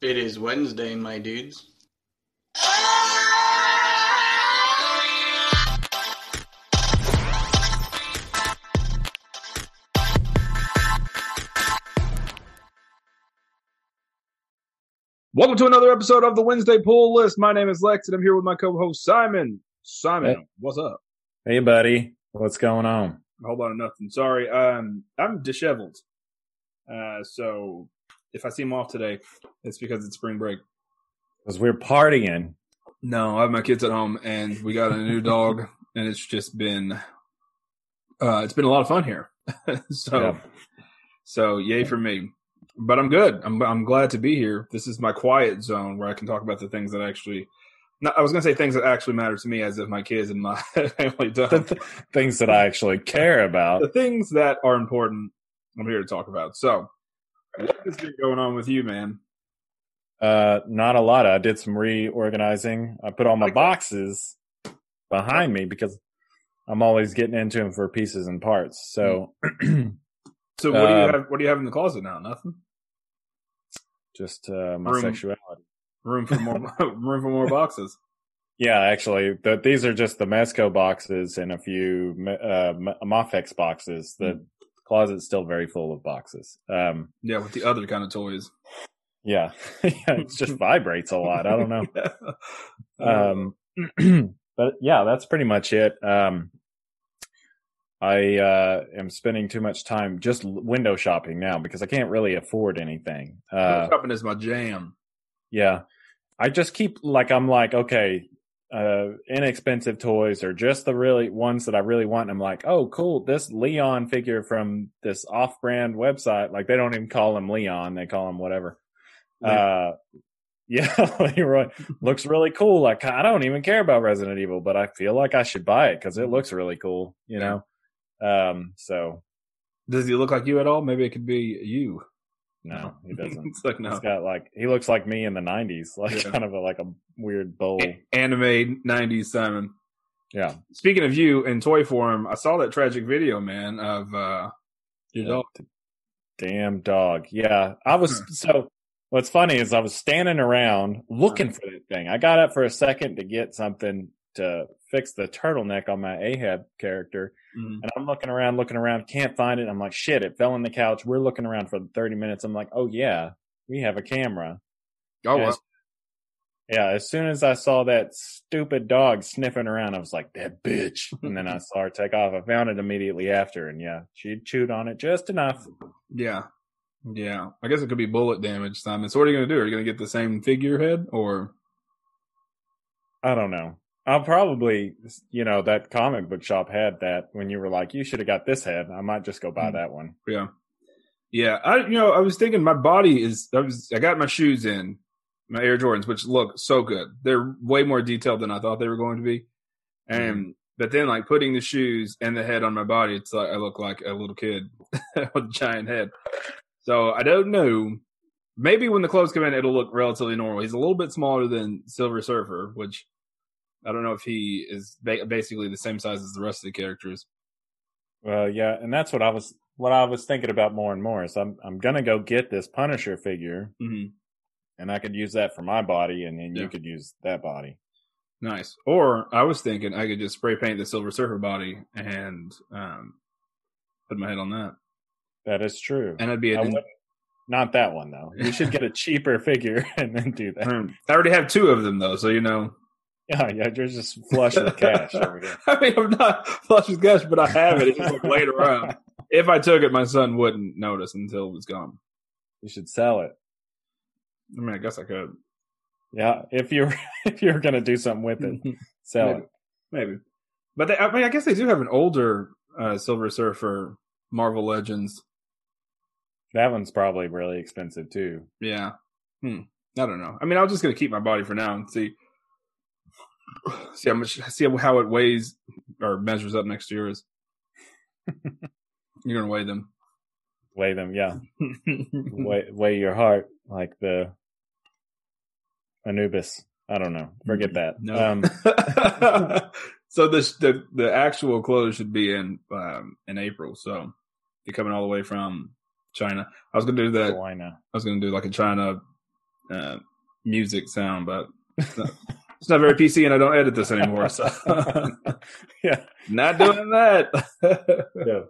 It is Wednesday, my dudes. Welcome to another episode of the Wednesday Pull List. My name is Lex, and I'm here with my co-host Simon. Simon, Hey. What's up? Hey, buddy. What's going on? A whole lot of nothing. Sorry, I'm disheveled. So if I seem off today, it's because it's spring break. Because we're partying. No, I have my kids at home, and we got a new dog, and it's just been it's been a lot of fun here. So yay for me. But I'm good. I'm glad to be here. This is my quiet zone where I can talk about the things that actually. I was going to say things that actually matter to me, as if my kids and my family don't. Things that I actually care about. The things that are important, I'm here to talk about. So, what has been going on with you, man? Not a lot. I did some reorganizing. I put all my boxes behind me because I'm always getting into them for pieces and parts. So, so what do you have? What do you have in the closet now? Nothing. Just my sexuality. Room for more. Room for more boxes. Yeah, actually, these are just the Mezco boxes and a few Mafex boxes. The closet's still very full of boxes. Yeah, with the other kind of toys. Yeah, it just vibrates a lot. I don't know. But yeah, that's pretty much it. I am spending too much time just window shopping now because I can't really afford anything. Window shopping is my jam. Yeah, I just keep okay, inexpensive toys or just the really ones that I really want. And I'm like, oh, cool, this Leon figure from this off-brand website. Like they don't even call him Leon; they call him whatever. Yeah, Leroy looks really cool. Like I don't even care about Resident Evil, but I feel like I should buy it because it looks really cool. You know. So does he look like you at all? Maybe it could be you. No, he doesn't. It's like, no. He's got he looks like me in the 90s, kind of like a weird bowl. Anime 90s Simon. Yeah. Speaking of you in toy form, I saw that tragic video, man, of your dog. Damn dog. Yeah. So what's funny is I was standing around looking for that thing. I got up for a second to get something to fix the turtleneck on my Ahab character. And I'm looking around, can't find it. I'm like, shit, it fell on the couch. We're looking around for 30 minutes. I'm like, oh yeah, we have a camera. Oh, wow. Yeah, as soon as I saw that stupid dog sniffing around, I was like, that bitch. And then I saw her take off. I found it immediately after, and yeah, she chewed on it just enough. Yeah. I guess it could be bullet damage, Simon. So what are you going to do? Are you going to get the same figurehead, or? I don't know. I'll probably, that comic book shop had that when you were like, you should have got this head. I might just go buy that one. Yeah. I was thinking my body is, I got my shoes in, my Air Jordans, which look so good. They're way more detailed than I thought they were going to be. But then like putting the shoes and the head on my body, it's like, I look like a little kid with a giant head. So I don't know. Maybe when the clothes come in, it'll look relatively normal. He's a little bit smaller than Silver Surfer, which I don't know if he is basically the same size as the rest of the characters. Well, yeah, and that's what I was thinking about more and more. Is I'm gonna go get this Punisher figure, and I could use that for my body, and then you could use that body. Nice. Or I was thinking I could just spray paint the Silver Surfer body and put my head on that. That is true. And it'd be not that one though. You should get a cheaper figure and then do that. I already have two of them though, so Yeah, you're just flush with cash over here. I mean, I'm not flush with cash, but I have it. It's just like laid around. If I took it, my son wouldn't notice until it was gone. You should sell it. I mean, I guess I could. Yeah, if you're gonna do something with it, sell it. Maybe. But I guess they do have an older Silver Surfer Marvel Legends. That one's probably really expensive too. Yeah. I don't know. I mean, I'm just gonna keep my body for now and see how it weighs or measures up next to yours. You're gonna weigh them. Weigh them, yeah. weigh your heart like the Anubis. I don't know. Forget that. No. So the actual clothes should be in April. So you're coming all the way from China. I was gonna do that. China. I was gonna do like a China music sound, but it's not very PC, and I don't edit this anymore. So Yeah. not doing that.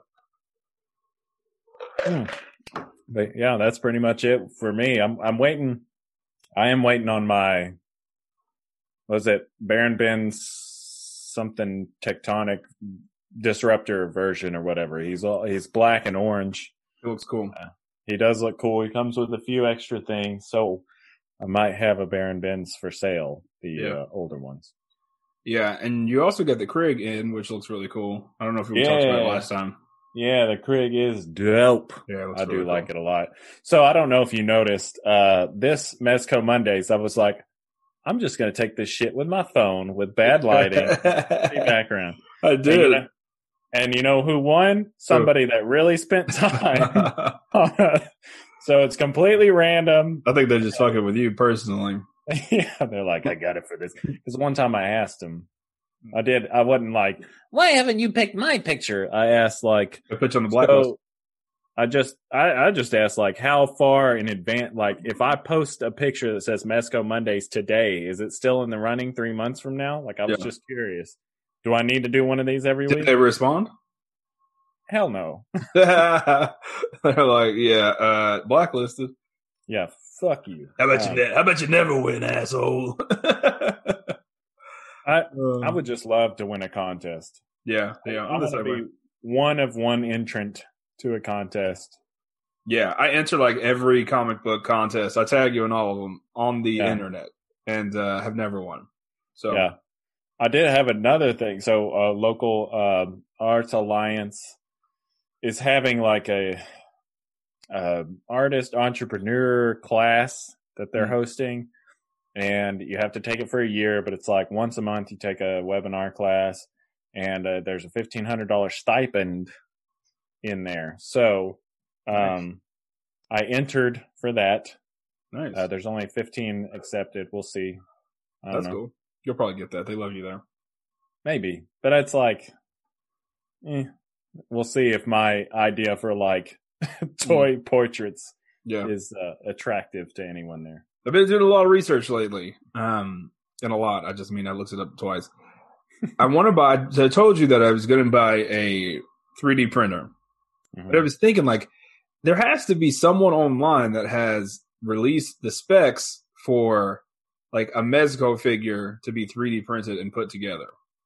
Yeah. But yeah, that's pretty much it for me. I'm waiting. I am waiting on my, was it Baron Ben's something tectonic disruptor version or whatever. He's black and orange. It looks cool. He does look cool. He comes with a few extra things, so I might have a Baron Ben's for sale, the older ones. Yeah, and you also got the Krig in, which looks really cool. I don't know if we talked about it last time. Yeah, the Krig is dope. Yeah, I do like it a lot. So I don't know if you noticed, this Mezco Mondays, I was like, I'm just going to take this shit with my phone with bad lighting, background. I did. And you know who won? Somebody that really spent time. So it's completely random. I think they're just fucking with you personally. Yeah, they're like, I got it for this. Because one time I asked him, I wasn't like, why haven't you picked my picture? I asked like, a picture on the blacklist. So I just asked like, how far in advance, like if I post a picture that says Mezco Mondays today, is it still in the running 3 months from now? Like I was just curious. Do I need to do one of these every week? Did they respond? Hell no. They're like, yeah, blacklisted. Yeah, fuck you. How about you never win, asshole? I would just love to win a contest. Yeah. I want to be one of one entrant to a contest. Yeah, I enter like every comic book contest. I tag you in all of them on the internet, and have never won. So yeah, I did have another thing. So local Arts Alliance is having like a artist entrepreneur class that they're hosting, and you have to take it for a year, but it's like once a month you take a webinar class, and there's a $1,500 stipend in there. So I entered for that. Nice. There's only 15 accepted. We'll see. That's cool. You'll probably get that. They love you there. Maybe, but it's like, we'll see if my idea for like toy portraits is attractive to anyone there. I've been doing a lot of research lately. And a lot. I just mean I looked it up twice. I want to buy. So I told you that I was going to buy a 3D printer, but I was thinking like there has to be someone online that has released the specs for like a Mezco figure to be 3D printed and put together.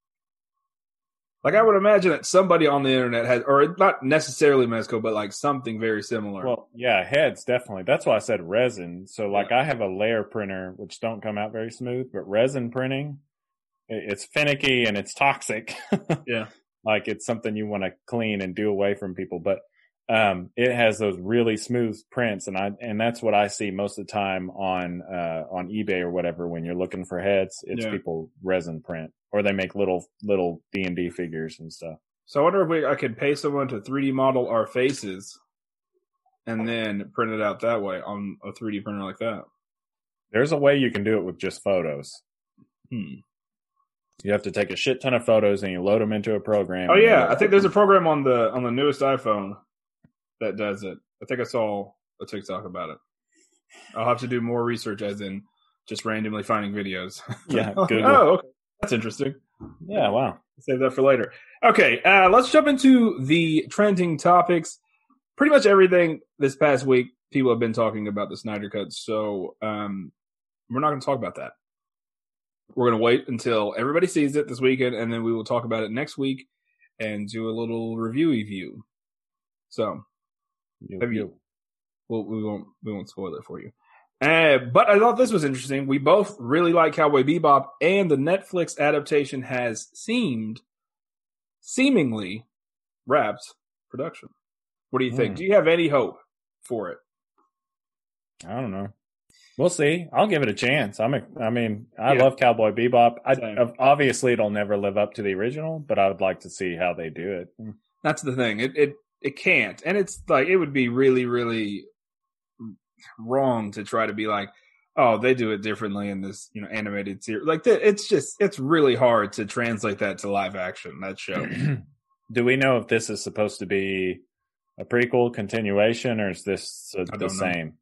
Like I would imagine that somebody on the internet has, or not necessarily Mezco, but like something very similar. Well, yeah, heads definitely. That's why I said resin. So like I have a layer printer, which don't come out very smooth, but resin printing, it's finicky and it's toxic. Yeah. Like it's something you want to clean and do away from people. But it has those really smooth prints, and that's what I see most of the time on eBay or whatever when you're looking for heads. It's people resin print, or they make little D&D figures and stuff. So I wonder if I could pay someone to 3D model our faces and then print it out that way on a 3D printer like that. There's a way you can do it with just photos. You have to take a shit ton of photos and you load them into a program. Oh yeah, I think there's a program on the newest iPhone that does it. I think I saw a TikTok about it. I'll have to do more research, as in just randomly finding videos. Yeah, Google. Oh, okay. That's interesting. Yeah, wow. Save that for later. Okay, let's jump into the trending topics. Pretty much everything this past week, people have been talking about the Snyder Cut, so we're not going to talk about that. We're going to wait until everybody sees it this weekend, and then we will talk about it next week and do a little review. So, we won't spoil it for you. But I thought this was interesting. We both really like Cowboy Bebop, and the Netflix adaptation has seemingly wrapped production. What do you think? Do you have any hope for it? I don't know. We'll see. I'll give it a chance. I love Cowboy Bebop. Obviously, it'll never live up to the original, but I would like to see how they do it. That's the thing. It can't, and it's like it would be really, really wrong to try to be like, oh, they do it differently in this, animated series. Like it's really hard to translate that to live action. That show. Do we know if this is supposed to be a prequel, continuation, or is this the same?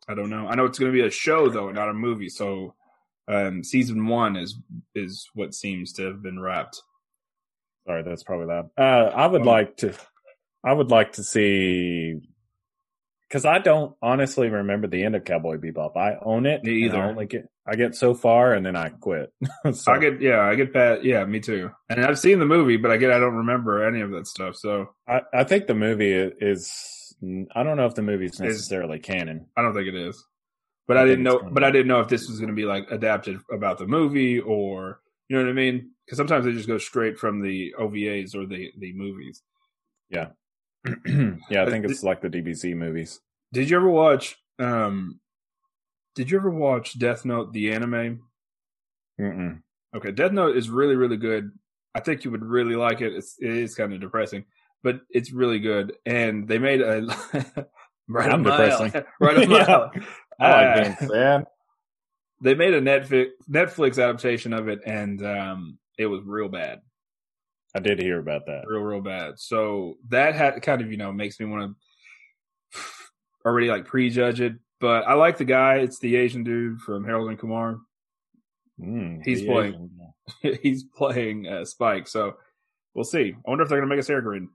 I don't know. I know it's going to be a show though, not a movie. So season 1 is what seems to have been wrapped. Sorry, that's probably loud. I would like to see, because I don't honestly remember the end of Cowboy Bebop. I own it. Me either. I get so far and then I quit. So, I get past. Yeah, me too. And I've seen the movie, but I don't remember any of that stuff. So I think the movie is. I don't know if the movie is necessarily canon. I don't think it is. But I didn't know. But I didn't know if this was going to be like adapted about the movie, or you know what I mean? Because sometimes they just go straight from the OVAs or the movies. Yeah, yeah. I think it's like the DBZ movies. Did you ever watch? Did you ever watch Death Note, the anime? Mm-mm. Okay, Death Note is really, really good. I think you would really like it. It is kind of depressing, but it's really good. And they made a right up my alley. Right up my alley. I like being sad. They made a Netflix adaptation of it, and it was real bad. I did hear about that. Real bad. So that had kind of makes me want to already like prejudge it. But I like the guy. It's the Asian dude from Harold and Kumar. He's playing Spike. So we'll see. I wonder if they're going to make his hair green.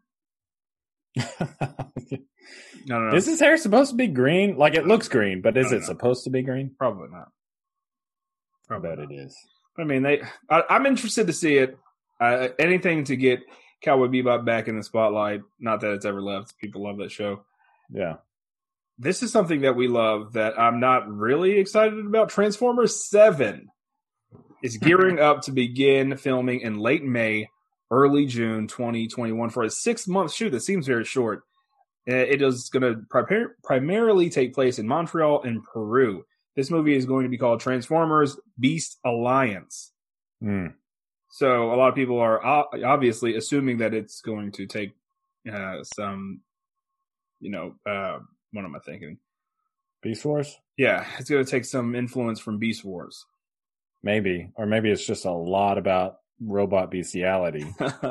I don't know. Is his hair supposed to be green? Like it looks green, but is it supposed to be green? Probably not. I bet it is. I mean, I'm interested to see it. Anything to get Cowboy Bebop back in the spotlight. Not that it's ever left. People love that show. Yeah. This is something that we love that I'm not really excited about. Transformers 7 is gearing up to begin filming in late May, early June 2021 for a 6-month shoot that seems very short. It is going to primarily take place in Montreal and Peru. This movie is going to be called Transformers Beast Alliance. So a lot of people are obviously assuming that it's going to take some, what am I thinking? Beast Wars? Yeah, it's going to take some influence from Beast Wars. Maybe. Or maybe it's just a lot about robot bestiality.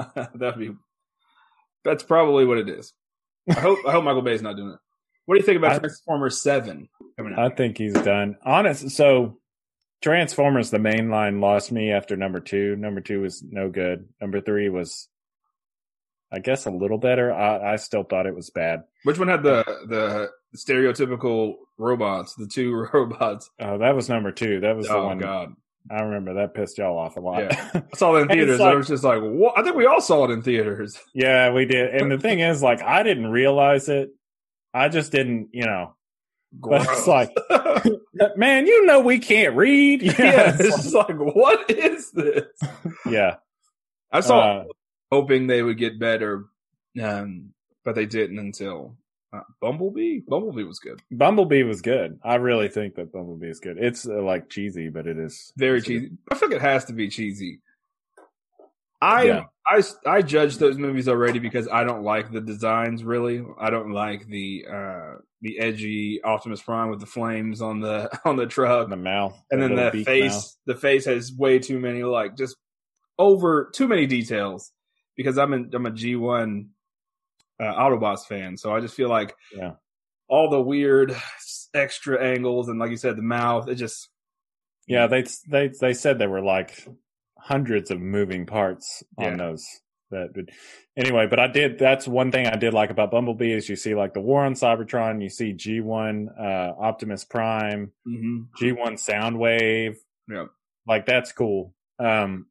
That's probably what it is. I hope Michael Bay's not doing it. What do you think about Transformers 7 coming out? I think he's done. So Transformers, the main line, lost me after number 2. Number 2 was no good. Number 3 was, I guess, a little better. I still thought it was bad. Which one had the stereotypical robots, the 2 robots? Oh, that was number 2. That was the one. Oh, God. I remember that pissed y'all off a lot. Yeah. I saw it in theaters. I was just like, what? I think we all saw it in theaters. Yeah, we did. And the thing is, like, I didn't realize it. I just didn't, But it's like, man, we can't read. Yeah, it's just like, what is this? Yeah. I saw hoping they would get better, but they didn't until Bumblebee. Bumblebee was good. Bumblebee was good. I really think that Bumblebee is good. It's like cheesy, but it is very cheesy. Good. I think it has to be cheesy. I judge those movies already because I don't like the designs. Really, I don't like the edgy Optimus Prime with the flames on the truck, the mouth, and then the face. Mouth. The face has way too many too many details. Because I'm a G1 Autobots fan, so I just feel like all the weird extra angles and, like you said, the mouth. It just they said there were like hundreds of moving parts on those. Anyway, but that's one thing I did like about Bumblebee is you see like the War on Cybertron, you see G1 Optimus Prime, G1 Soundwave. Yeah, like that's cool. And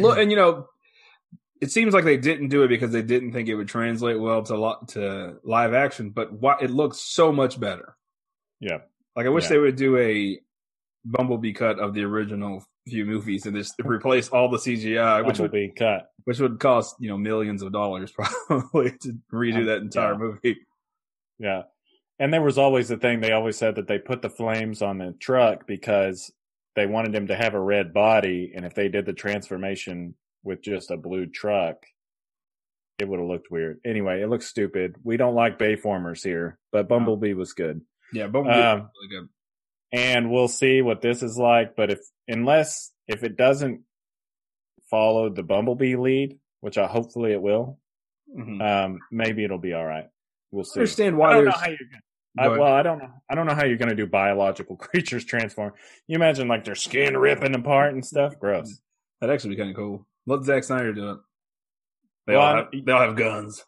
it seems like they didn't do it because they didn't think it would translate well to live action, but it looks so much better. Yeah. Like I wish they would do a Bumblebee cut of the original few movies and just replace all the CGI, which would cost, millions of dollars probably to redo that entire movie. Yeah. And there was always the thing, they always said that they put the flames on the truck because they wanted him to have a red body, and if they did the transformation with just a blue truck, it would have looked weird. Anyway, it looks stupid. We don't like Bayformers here, but Bumblebee was good. Yeah, Bumblebee was really good. And we'll see what this is like, but if it doesn't follow the Bumblebee lead, which hopefully it will, maybe it'll be all right. We'll see. I understand why Go ahead. I don't know how you're going to do biological creatures transform. You imagine like their skin ripping apart and stuff. Gross. That'd actually be kind of cool. Let Zack Snyder do it. They Well, all have guns.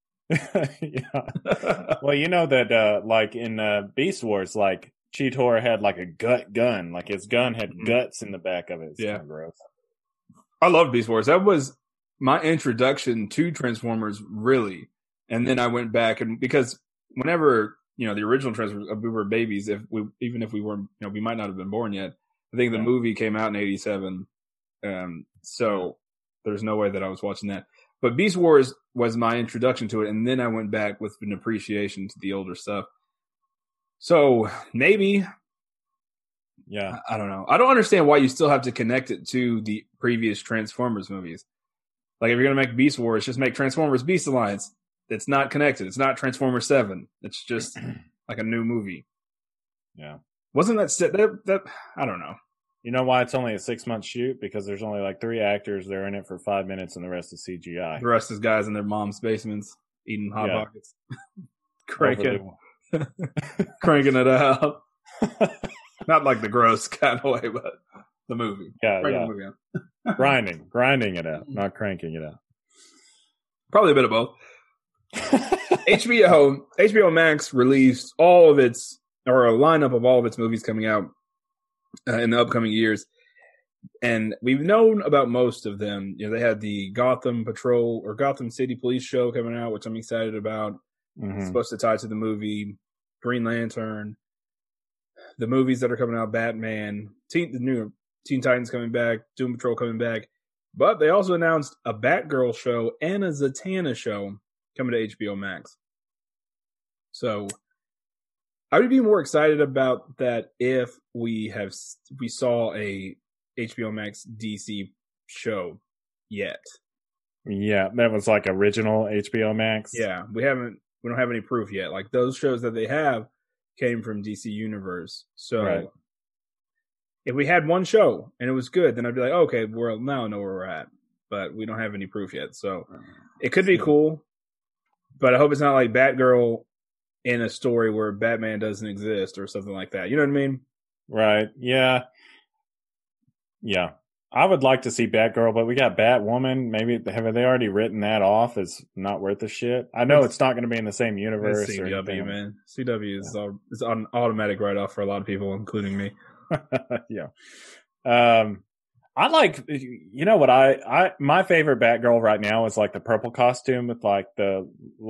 Yeah. Well, you know that like in Beast Wars, like Cheetor had like a gut gun. Like his gun had guts in the back of it. It's kind of gross. I love Beast Wars. That was my introduction to Transformers, really. And then I went back and because whenever the original Transformers, we were babies. Even if we weren't, we might not have been born yet. I think the movie came out in '87, so there's no way that I was watching that. But Beast Wars was my introduction to it, and then I went back with an appreciation to the older stuff. So maybe, I don't know. I don't understand why you still have to connect it to the previous Transformers movies. Like if you're gonna make Beast Wars, just make Transformers Beast Alliance. It's not connected. It's not Transformers 7. It's just like a new movie. Yeah. Wasn't that I don't know. You know why it's only a 6-month shoot? Because there's only like 3 actors. They're in it for 5 minutes, and the rest is CGI. The rest is guys in their mom's basements eating Hot Pockets, cranking it out. Not like the gross kind of way, but the movie. Yeah. The movie out. grinding it out, not cranking it out. Probably a bit of both. HBO Max released a lineup of all of its movies coming out in the upcoming years, and we've known about most of them. They had the Gotham Patrol or Gotham City Police show coming out, which I'm excited about. It's supposed to tie to the movie. Green Lantern, the movies that are coming out, Batman, the new Teen Titans coming back, Doom Patrol coming back, but they also announced a Batgirl show and a Zatanna show coming to HBO Max. So I would be more excited about that if we saw a HBO Max DC show yet. Yeah, that was like original HBO Max. Yeah, we don't have any proof yet. Like those shows that they have came from DC Universe. So if we had one show and it was good, then I'd be like, okay, we'll now know where we're at. But we don't have any proof yet. So it could be cool. But I hope it's not like Batgirl in a story where Batman doesn't exist or something like that. You know what I mean? Right. Yeah. Yeah. I would like to see Batgirl, but we got Batwoman. Maybe have they already written that off as not worth a shit? I know it's not going to be in the same universe. It's CW, man. CW is on automatic write-off for a lot of people, including me. Yeah. I like, what my favorite Batgirl right now is like the purple costume with like the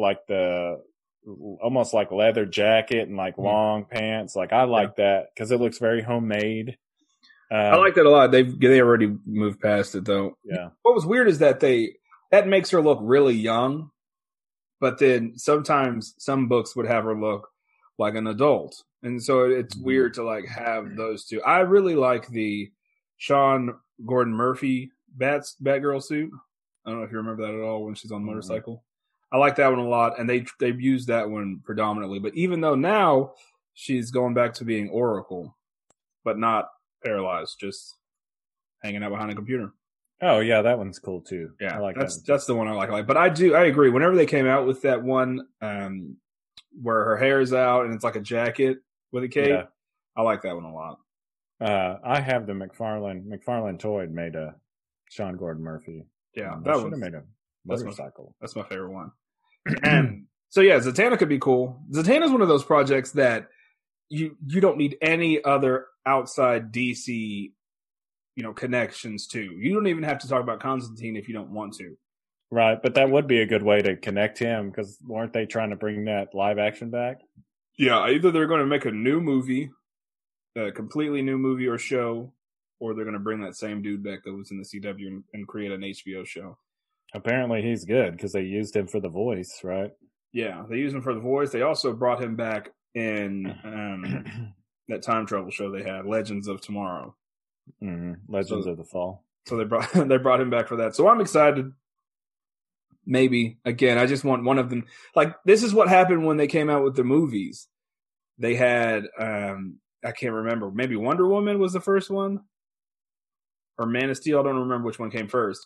almost like leather jacket and like long pants. Like I like that because it looks very homemade. I like that a lot. They already moved past it though. Yeah. What was weird is that that makes her look really young, but then sometimes some books would have her look like an adult. And so it's weird to like have those two. I really like the Sean Gordon Murphy Batgirl suit. I don't know if you remember that at all when she's on the motorcycle. I like that one a lot, and they've used that one predominantly. But even though now she's going back to being Oracle, but not paralyzed, just hanging out behind a computer. Oh yeah, that one's cool too. Yeah, I like that's the one I like. But I agree. Whenever they came out with that one where her hair's out and it's like a jacket with a cape, I like that one a lot. I have the McFarlane toy made a Sean Gordon Murphy. Yeah, that should have made a motorcycle. That's my favorite one. And so yeah, Zatanna could be cool. Zatanna's one of those projects that you don't need any other outside DC, connections to. You don't even have to talk about Constantine if you don't want to. Right, but that would be a good way to connect him because weren't they trying to bring that live action back? Yeah, either they're going to make a new movie, a completely new movie or show, or they're going to bring that same dude back that was in the CW and create an HBO show. Apparently he's good because they used him for the voice, right? Yeah, they used him for the voice. They also brought him back in that time travel show they had, Legends of Tomorrow. Legends of the Fall. So they brought him back for that. So I'm excited. Maybe again, I just want one of them. Like this is what happened when they came out with the movies. They had I can't remember. Maybe Wonder Woman was the first one, or Man of Steel. I don't remember which one came first.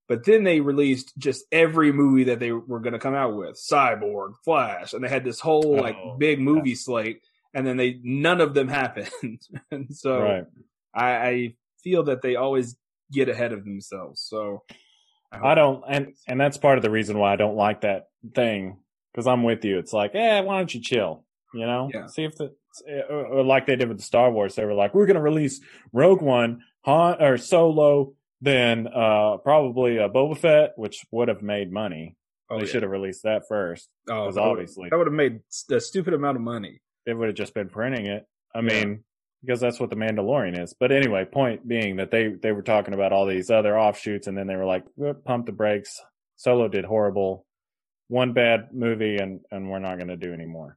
But then they released just every movie that they were going to come out with, Cyborg, Flash, and they had this whole big movie slate, and then none of them happened. And so I feel that they always get ahead of themselves. So I don't, and that's part of the reason why I don't like that thing, because I'm with you. It's like, why don't you chill? You know, see if or like they did with the Star Wars, they were like, we're going to release Rogue One, Han or Solo, then probably Boba Fett, which would have made money. They should have released that first, because obviously that would have made a stupid amount of money. They would have just been printing it. I mean, because that's what the Mandalorian is. But anyway, point being that they were talking about all these other offshoots, and then they were like, pump the brakes. Solo did horrible. One bad movie, and we're not going to do any more.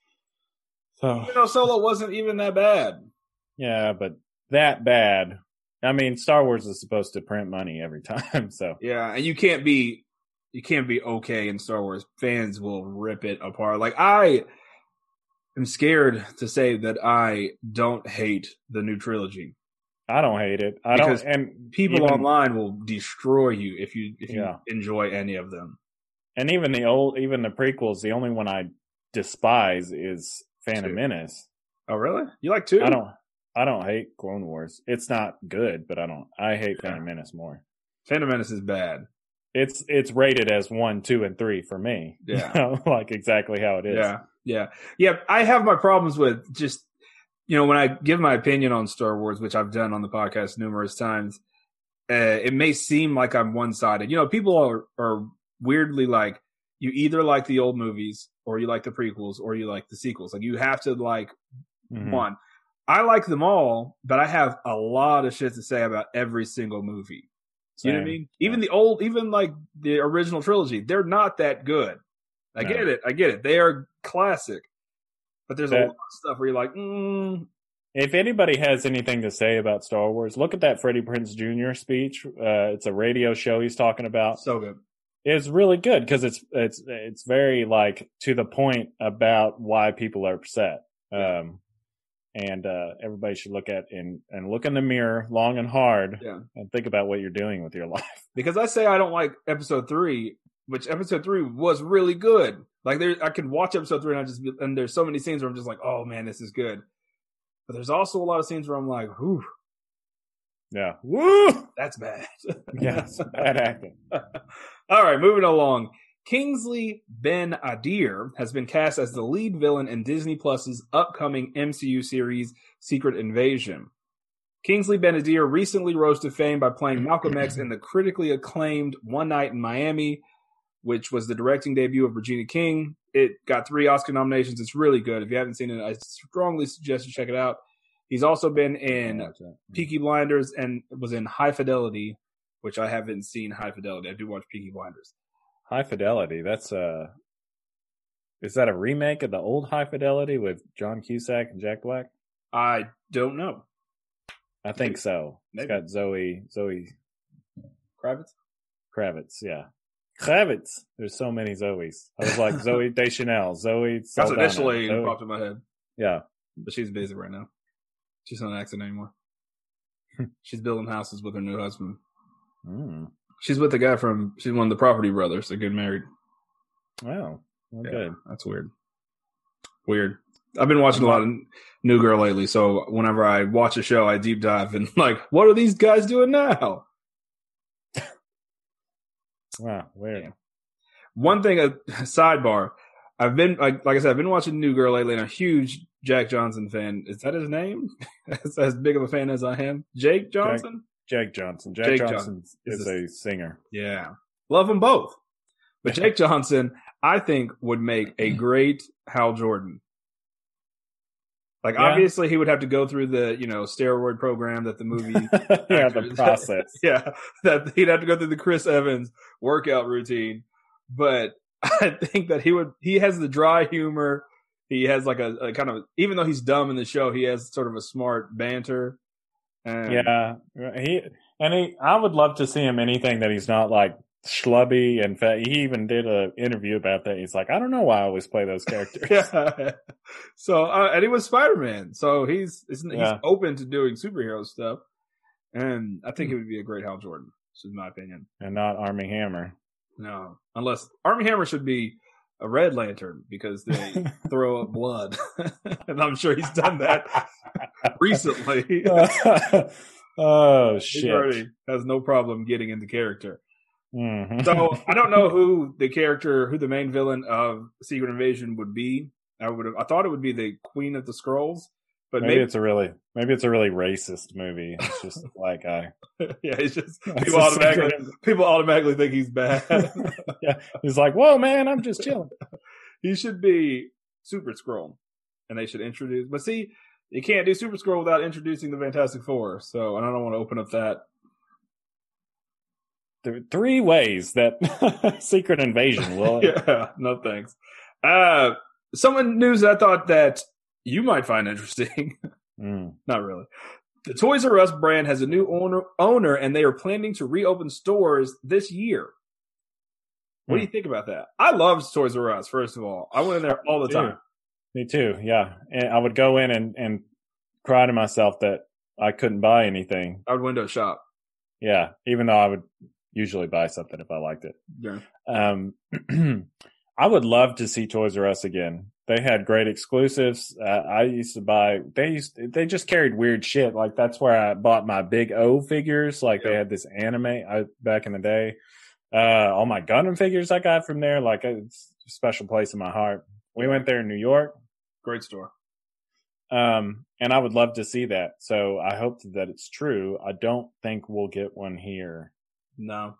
So Solo wasn't even that bad. Yeah, but that bad. I mean, Star Wars is supposed to print money every time, so yeah, and you can't be okay in Star Wars. Fans will rip it apart. Like, I am scared to say that I don't hate the new trilogy. I don't hate it. And people online will destroy you if you enjoy any of them. And even the prequels, the only one I despise is Phantom Menace. Oh, really? You like 2? I don't hate Clone Wars. It's not good, but I hate Phantom Menace more. Phantom Menace is bad. It's rated as 1, 2, and 3 for me. Yeah. Like exactly how it is. Yeah. I have my problems with just, when I give my opinion on Star Wars, which I've done on the podcast numerous times, it may seem like I'm one-sided. People are weirdly like, you either like the old movies or you like the prequels or you like the sequels. Like, you have to like one. I like them all, but I have a lot of shit to say about every single movie. You know what I mean? Even like the original trilogy, they're not that good. I get it. They are classic. But there's a lot of stuff where you're like, If anybody has anything to say about Star Wars, look at that Freddie Prinze Jr. speech. It's a radio show he's talking about. So good. It's really good because it's very like to the point about why people are upset. And everybody should look at and look in the mirror long and hard and think about what you're doing with your life. Because I say I don't like episode 3, which episode 3 was really good. Like, I could watch episode 3 and there's so many scenes where I'm just like, oh man, this is good. But there's also a lot of scenes where I'm like, whew. Yeah. Woo! That's bad. Yes, bad acting. All right, moving along. Kingsley Ben-Adir has been cast as the lead villain in Disney Plus's upcoming MCU series, Secret Invasion. Kingsley Ben-Adir recently rose to fame by playing Malcolm X in the critically acclaimed One Night in Miami, which was the directing debut of Regina King. It got 3 Oscar nominations. It's really good. If you haven't seen it, I strongly suggest you check it out. He's also been in Peaky Blinders and was in High Fidelity, which I haven't seen High Fidelity. I do watch Peaky Blinders. High Fidelity, is that a remake of the old High Fidelity with John Cusack and Jack Black? I don't know. I think so. Maybe. It's got Zoe Kravitz, yeah. Kravitz. There's so many Zoes. I was like Zoe Deschanel, Zoe Saldana. That's initially popped in my head. Yeah. But she's busy right now. She's not acting anymore. She's building houses with her new husband. She's with the guy she's one of the Property Brothers. They're getting married. Wow. Well, good. That's weird. Weird. I've been watching a lot of New Girl lately, so whenever I watch a show, I deep dive and like, what are these guys doing now? Wow, weird. Yeah. One thing, a sidebar. I've been, like I said, I've been watching New Girl lately, and I'm a huge Jack Johnson fan. Is that his name? as big of a fan as I am. Jake Johnson? Jake Johnson. Jake Johnson is a singer. Yeah. Love them both. But Jake Johnson, I think, would make a great Hal Jordan. Like, obviously, he would have to go through the, steroid program that the movie... the process. That he'd have to go through the Chris Evans workout routine. But I think that he has the dry humor. He has like a kind of... Even though he's dumb in the show, he has sort of a smart banter. I would love to see him anything that he's not like schlubby and fat. He even did an interview about that. He's like, I don't know why I always play those characters. So, and he was Spider-Man. So he's open to doing superhero stuff. And I think he would be a great Hal Jordan. is my opinion. And not Army Hammer. No, unless Army Hammer should be a Red Lantern because they throw up blood, and I'm sure he's done that recently. Oh He shit! already has no problem getting into character. Mm-hmm. So I don't know who the main villain of Secret Invasion would be. I thought it would be the Queen of the Skrulls, but maybe it's a really racist movie. It's just like yeah, it's just That's people automatically think he's bad. Yeah, he's like, whoa, man, I'm just chilling. He should be Super Skrull, and they should introduce. But see, you can't do Super Skrull without introducing the Fantastic Four. So I don't want to open up that. There are 3 ways that Secret Invasion will. Yeah, no thanks. Some news that I thought that you might find interesting. Not really. The Toys R Us brand has a new owner, and they are planning to reopen stores this year. What do you think about that? I love Toys R Us, first of all. I went in there all the time. Me too, yeah. And I would go in and cry to myself that I couldn't buy anything. I would window shop. Yeah, even though I would usually buy something if I liked it. Yeah. I would love to see Toys R Us again. They had great exclusives. I used to buy. They just carried weird shit. Like that's where I bought my Big O figures. Like they had this anime back in the day. All my Gundam figures I got from there. Like it's a special place in my heart. We went there in New York. Great store. And I would love to see that. So I hope that it's true. I don't think we'll get one here. No.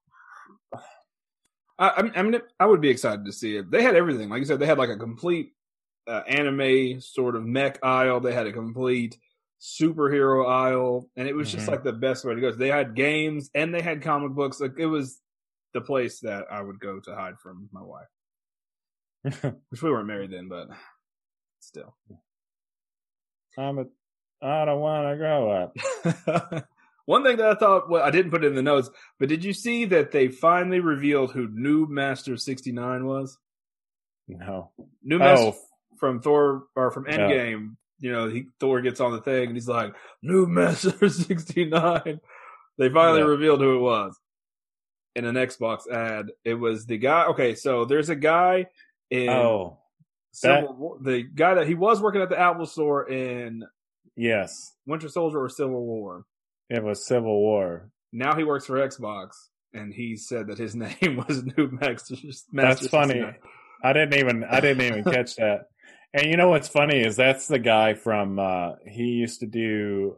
I mean, I would be excited to see it. They had everything. Like you said, they had like a complete anime sort of mech aisle. They had a complete superhero aisle. And it was just like the best way to go. So they had games and they had comic books. Like it was the place that I would go to hide from my wife. Which we weren't married then, but still. I don't want to grow up. One thing that I thought, well, I didn't put it in the notes, but did you see that they finally revealed who Noob Master 69 was? No. Noob Master from Thor, or from Endgame, you know, Thor gets on the thing and he's like, Noob Master 69. They finally revealed who it was in an Xbox ad. It was the guy, okay, so there's a guy in the guy that he was working at the Apple store in Winter Soldier or Civil War. It was Civil War. Now he works for Xbox, and he said that his name was Noob Master. That's funny. I didn't even catch that. And you know what's funny is that's the guy from. He used to do.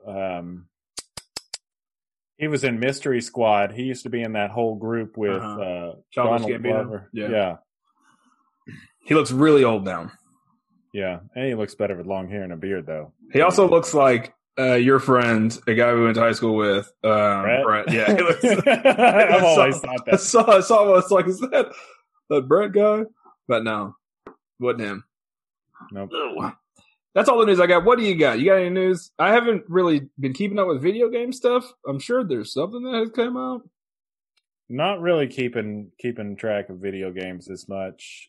He was in Mystery Squad. He used to be in that whole group with Donald Glover. Yeah. He looks really old now. Yeah, and he looks better with long hair and a beard, though. He also looks like your friend, a guy we went to high school with, Brett. Yeah, he looks, I've always thought that. I saw. I was like, "Is that Brett guy?" But no, wasn't him. Nope. That's all the news I got. What do you got? You got any news? I haven't really been keeping up with video game stuff. I'm sure there's something that has come out. Not really keeping track of video games as much.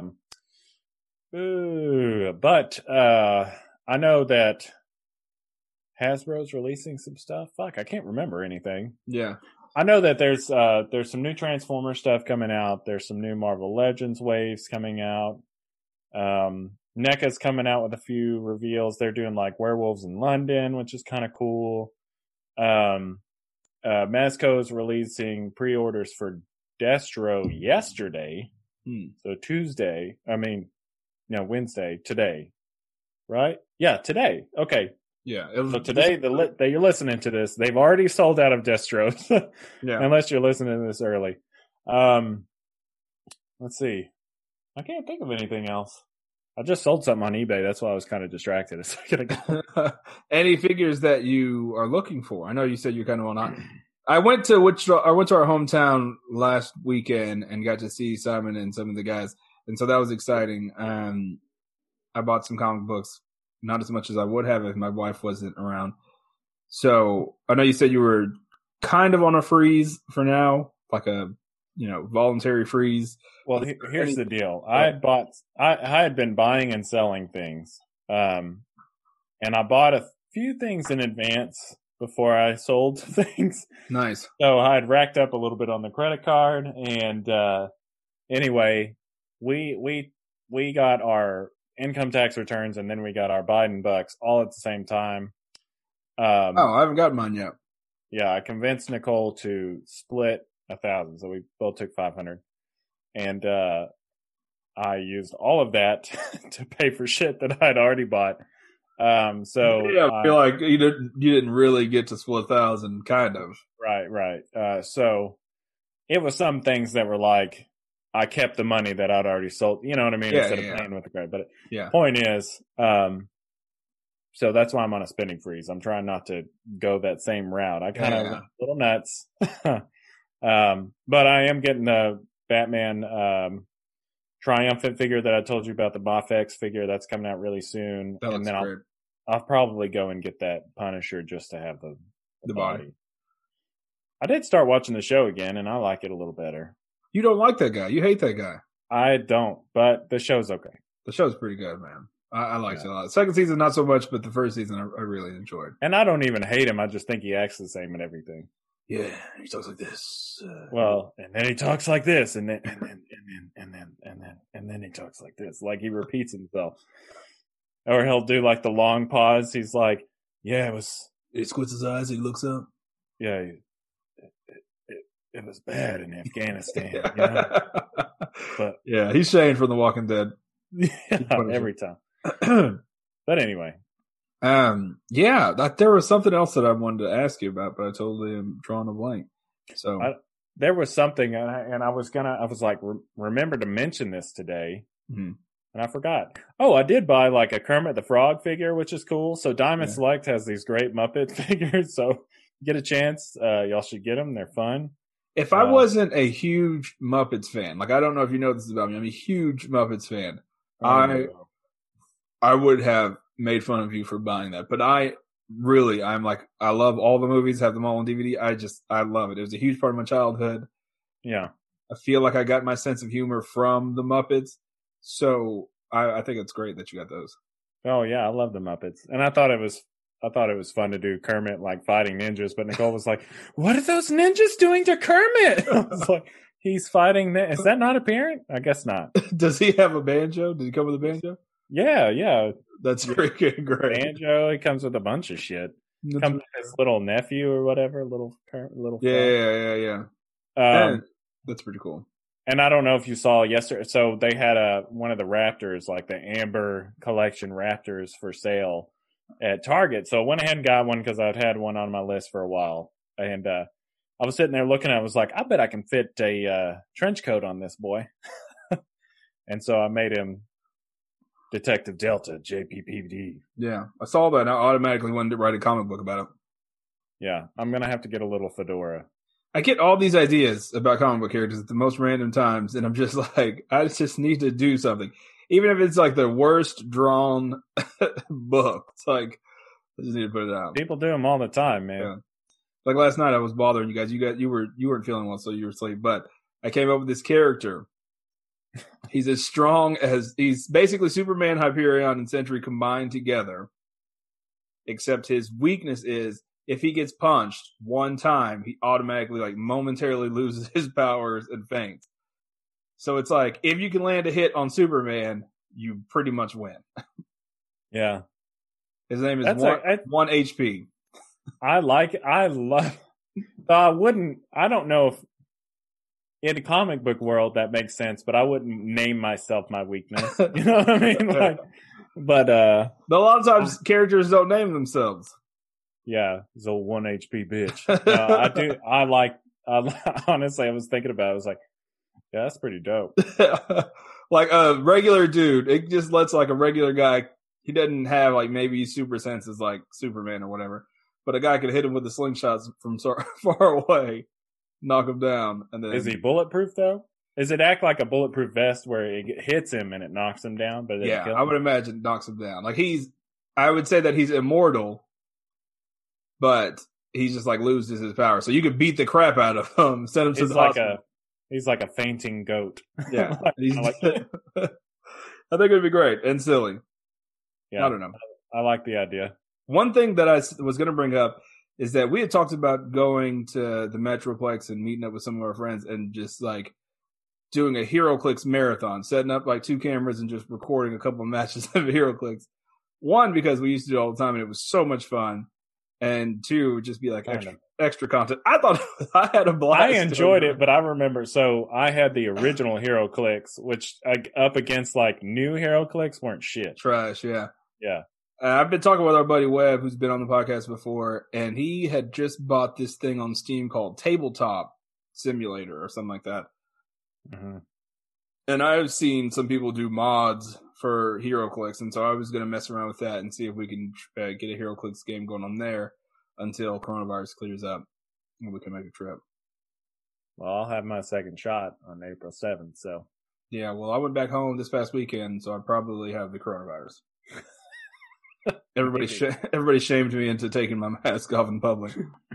But I know that Hasbro's releasing some stuff. Fuck, I can't remember anything. Yeah. I know that there's some new Transformer stuff coming out. There's some new Marvel Legends waves coming out. NECA's coming out with a few reveals. They're doing like Werewolves in London, which is kind of cool. Mezco's releasing pre-orders for Destro yesterday. So Wednesday, today. Right? Yeah, today. Okay. Yeah. So today, that you're listening to this, they've already sold out of Destros. Yeah. Unless you're listening to this early. Let's see. I can't think of anything else. I just sold something on eBay. That's why I was kind of distracted a second ago. Any figures that you are looking for? I know you said you're kind of on. I went to our hometown last weekend and got to see Simon and some of the guys, and so that was exciting. I bought some comic books, not as much as I would have if my wife wasn't around. So I know you said you were kind of on a freeze for now, like a voluntary freeze. Well, here's the deal. I had been buying and selling things, and I bought a few things in advance before I sold things. Nice. So I had racked up a little bit on the credit card, and anyway, we got our income tax returns, and then we got our Biden bucks all at the same time. I haven't got mine yet. Yeah, I convinced Nicole to split 1,000, so we both took 500, and I used all of that to pay for shit that I'd already bought. So yeah, I feel like you didn't really get to split 1,000, kind of. Right. So it was some things that were like, I kept the money that I'd already sold, you know what I mean? Instead of paying with the credit. But point is, so that's why I'm on a spending freeze. I'm trying not to go that same route. I kind of went a little nuts. But I am getting the Batman triumphant figure that I told you about, the Bofx figure that's coming out really soon. That looks great. I'll probably go and get that Punisher just to have the body. I did start watching the show again, and I like it a little better. You don't like that guy. You hate that guy. I don't, but the show's okay. The show's pretty good, man. I liked it a lot. Second season, not so much, but the first season, I really enjoyed. And I don't even hate him. I just think he acts the same in everything. Yeah, he talks like this. Well, and then he talks like this, and then he talks like this. Like he repeats himself. Or he'll do like the long pause. He's like, yeah, it was. He squints his eyes and he looks up. Yeah, it was bad in Afghanistan. You know? But yeah, he's Shane from The Walking Dead. Every time. But anyway. There was something else that I wanted to ask you about, but I totally am drawing a blank. So there was something, and I was like, remember to mention this today. Mm-hmm. And I forgot. Oh, I did buy like a Kermit the Frog figure, which is cool. So Diamond Select has these great Muppet figures. So get a chance. Y'all should get them. They're fun. If I wasn't a huge Muppets fan, like I don't know if you know this about me, I'm a huge Muppets fan. I would have made fun of you for buying that. But I'm like, I love all the movies, have them all on DVD. I love it. It was a huge part of my childhood. Yeah. I feel like I got my sense of humor from the Muppets. So I think it's great that you got those. Oh yeah, I love the Muppets, and I thought it was fun to do Kermit like fighting ninjas. But Nicole was like, "What are those ninjas doing to Kermit?" I was like, "He's fighting. Is that not apparent? I guess not." Does he have a banjo? Does he come with a banjo? Yeah. That's freaking great. Banjo. He comes with a bunch of shit. Comes with his little nephew or whatever. Little. Yeah. That's pretty cool. And I don't know if you saw yesterday. So they had one of the Raptors, like the Amber Collection Raptors, for sale at Target. So I went ahead and got one because I'd had one on my list for a while. And I was sitting there looking at it. I was like, I bet I can fit a trench coat on this boy. And so I made him Detective Delta, JPPD. Yeah, I saw that and I automatically wanted to write a comic book about it. Yeah, I'm going to have to get a little fedora. I get all these ideas about comic book characters at the most random times, and I'm just like, I just need to do something. Even if it's like the worst drawn book. It's like, I just need to put it out. People do them all the time, man. Yeah. Like last night I was bothering you guys. You weren't feeling well, so you were asleep. But I came up with this character. He's as strong as, he's basically Superman, Hyperion, and Sentry combined together. Except his weakness is, if he gets punched one time, he automatically, like, momentarily loses his powers and faints. So it's like, if you can land a hit on Superman, you pretty much win. Yeah. His name is 1 HP. I don't know if in the comic book world that makes sense, but I wouldn't name myself my weakness. You know what I mean? But a lot of times characters don't name themselves. Yeah, he's a 1 HP bitch. Honestly, I was thinking about it. I was like, yeah, that's pretty dope. Like a regular dude, it just lets like a regular guy, he doesn't have like maybe super senses like Superman or whatever, but a guy could hit him with the slingshots from far away, knock him down. And then, is he bulletproof though? Does it act like a bulletproof vest where it hits him and it knocks him down? But yeah, I would imagine it knocks him down. Like I would say that he's immortal, but he just like loses his power. So you could beat the crap out of him, send him to the hospital. He's like a fainting goat. Yeah. I think it'd be great and silly. Yeah. I don't know. I like the idea. One thing that I was going to bring up is that we had talked about going to the Metroplex and meeting up with some of our friends and just like doing a HeroClix marathon, setting up like 2 cameras and just recording a couple of matches of HeroClix. One, because we used to do it all the time and it was so much fun. And 2, would just be like extra content. I thought I had a blast. I enjoyed it, but I remember, so I had the original HeroClix, which up against like new HeroClix weren't shit. Trash, yeah. Yeah. I've been talking with our buddy Webb, who's been on the podcast before, and he had just bought this thing on Steam called Tabletop Simulator or something like that. Mm-hmm. And I've seen some people do mods for HeroClix, and so I was going to mess around with that and see if we can get a HeroClix game going on there until coronavirus clears up and we can make a trip. Well, I'll have my second shot on April 7th, so. Yeah, well, I went back home this past weekend, so I probably have the coronavirus. Everybody shamed me into taking my mask off in public.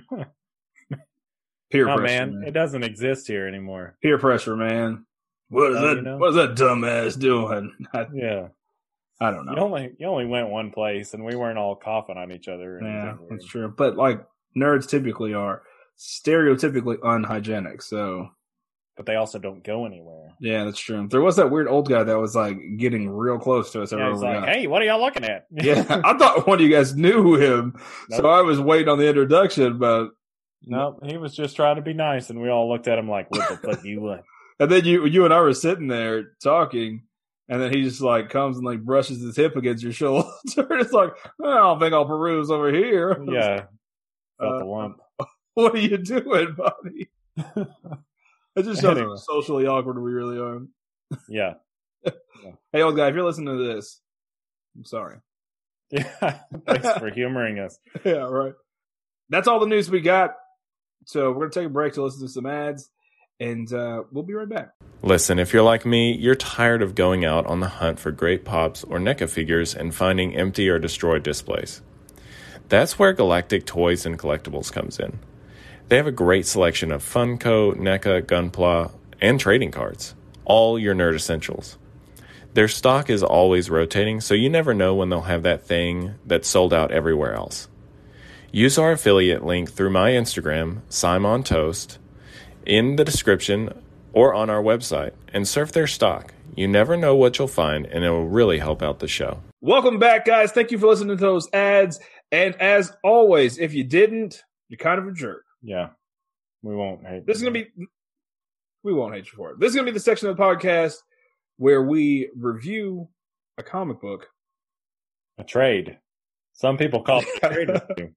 Peer pressure, man. It doesn't exist here anymore. Peer pressure, man. What is that? What is that dumbass doing? Yeah, I don't know. You only went one place, and we weren't all coughing on each other. Yeah, that's true. But like nerds typically are stereotypically unhygienic, so. But they also don't go anywhere. Yeah, that's true. There was that weird old guy that was like getting real close to us. Yeah, he's like, "Hey, what are y'all looking at?" Yeah, I thought one of you guys knew him, so I was waiting on the introduction, but. No, he was just trying to be nice, and we all looked at him like, "What the fuck you want?" And then you and I were sitting there talking, and then he just like comes and like brushes his hip against your shoulder. It's like, I don't think I'll peruse over here. Yeah, felt the lump. What are you doing, buddy? It just shows how socially awkward we really are. Yeah. Hey, old guy, if you're listening to this, I'm sorry. Yeah, thanks for humoring us. Yeah, right. That's all the news we got. So we're going to take a break to listen to some ads, and we'll be right back. Listen, if you're like me, you're tired of going out on the hunt for great pops or NECA figures and finding empty or destroyed displays. That's where Galactic Toys and Collectibles comes in. They have a great selection of Funko, NECA, Gunpla, and trading cards. All your nerd essentials. Their stock is always rotating, so you never know when they'll have that thing that's sold out everywhere else. Use our affiliate link through my Instagram, Simon Toast, in the description or on our website, and surf their stock. You never know what you'll find, and it will really help out the show. Welcome back, guys. Thank you for listening to those ads. And as always, if you didn't, you're kind of a jerk. Yeah. We won't hate we won't hate you for it. This is going to be the section of the podcast where we review a comic book. A trade. Some people call it a trade.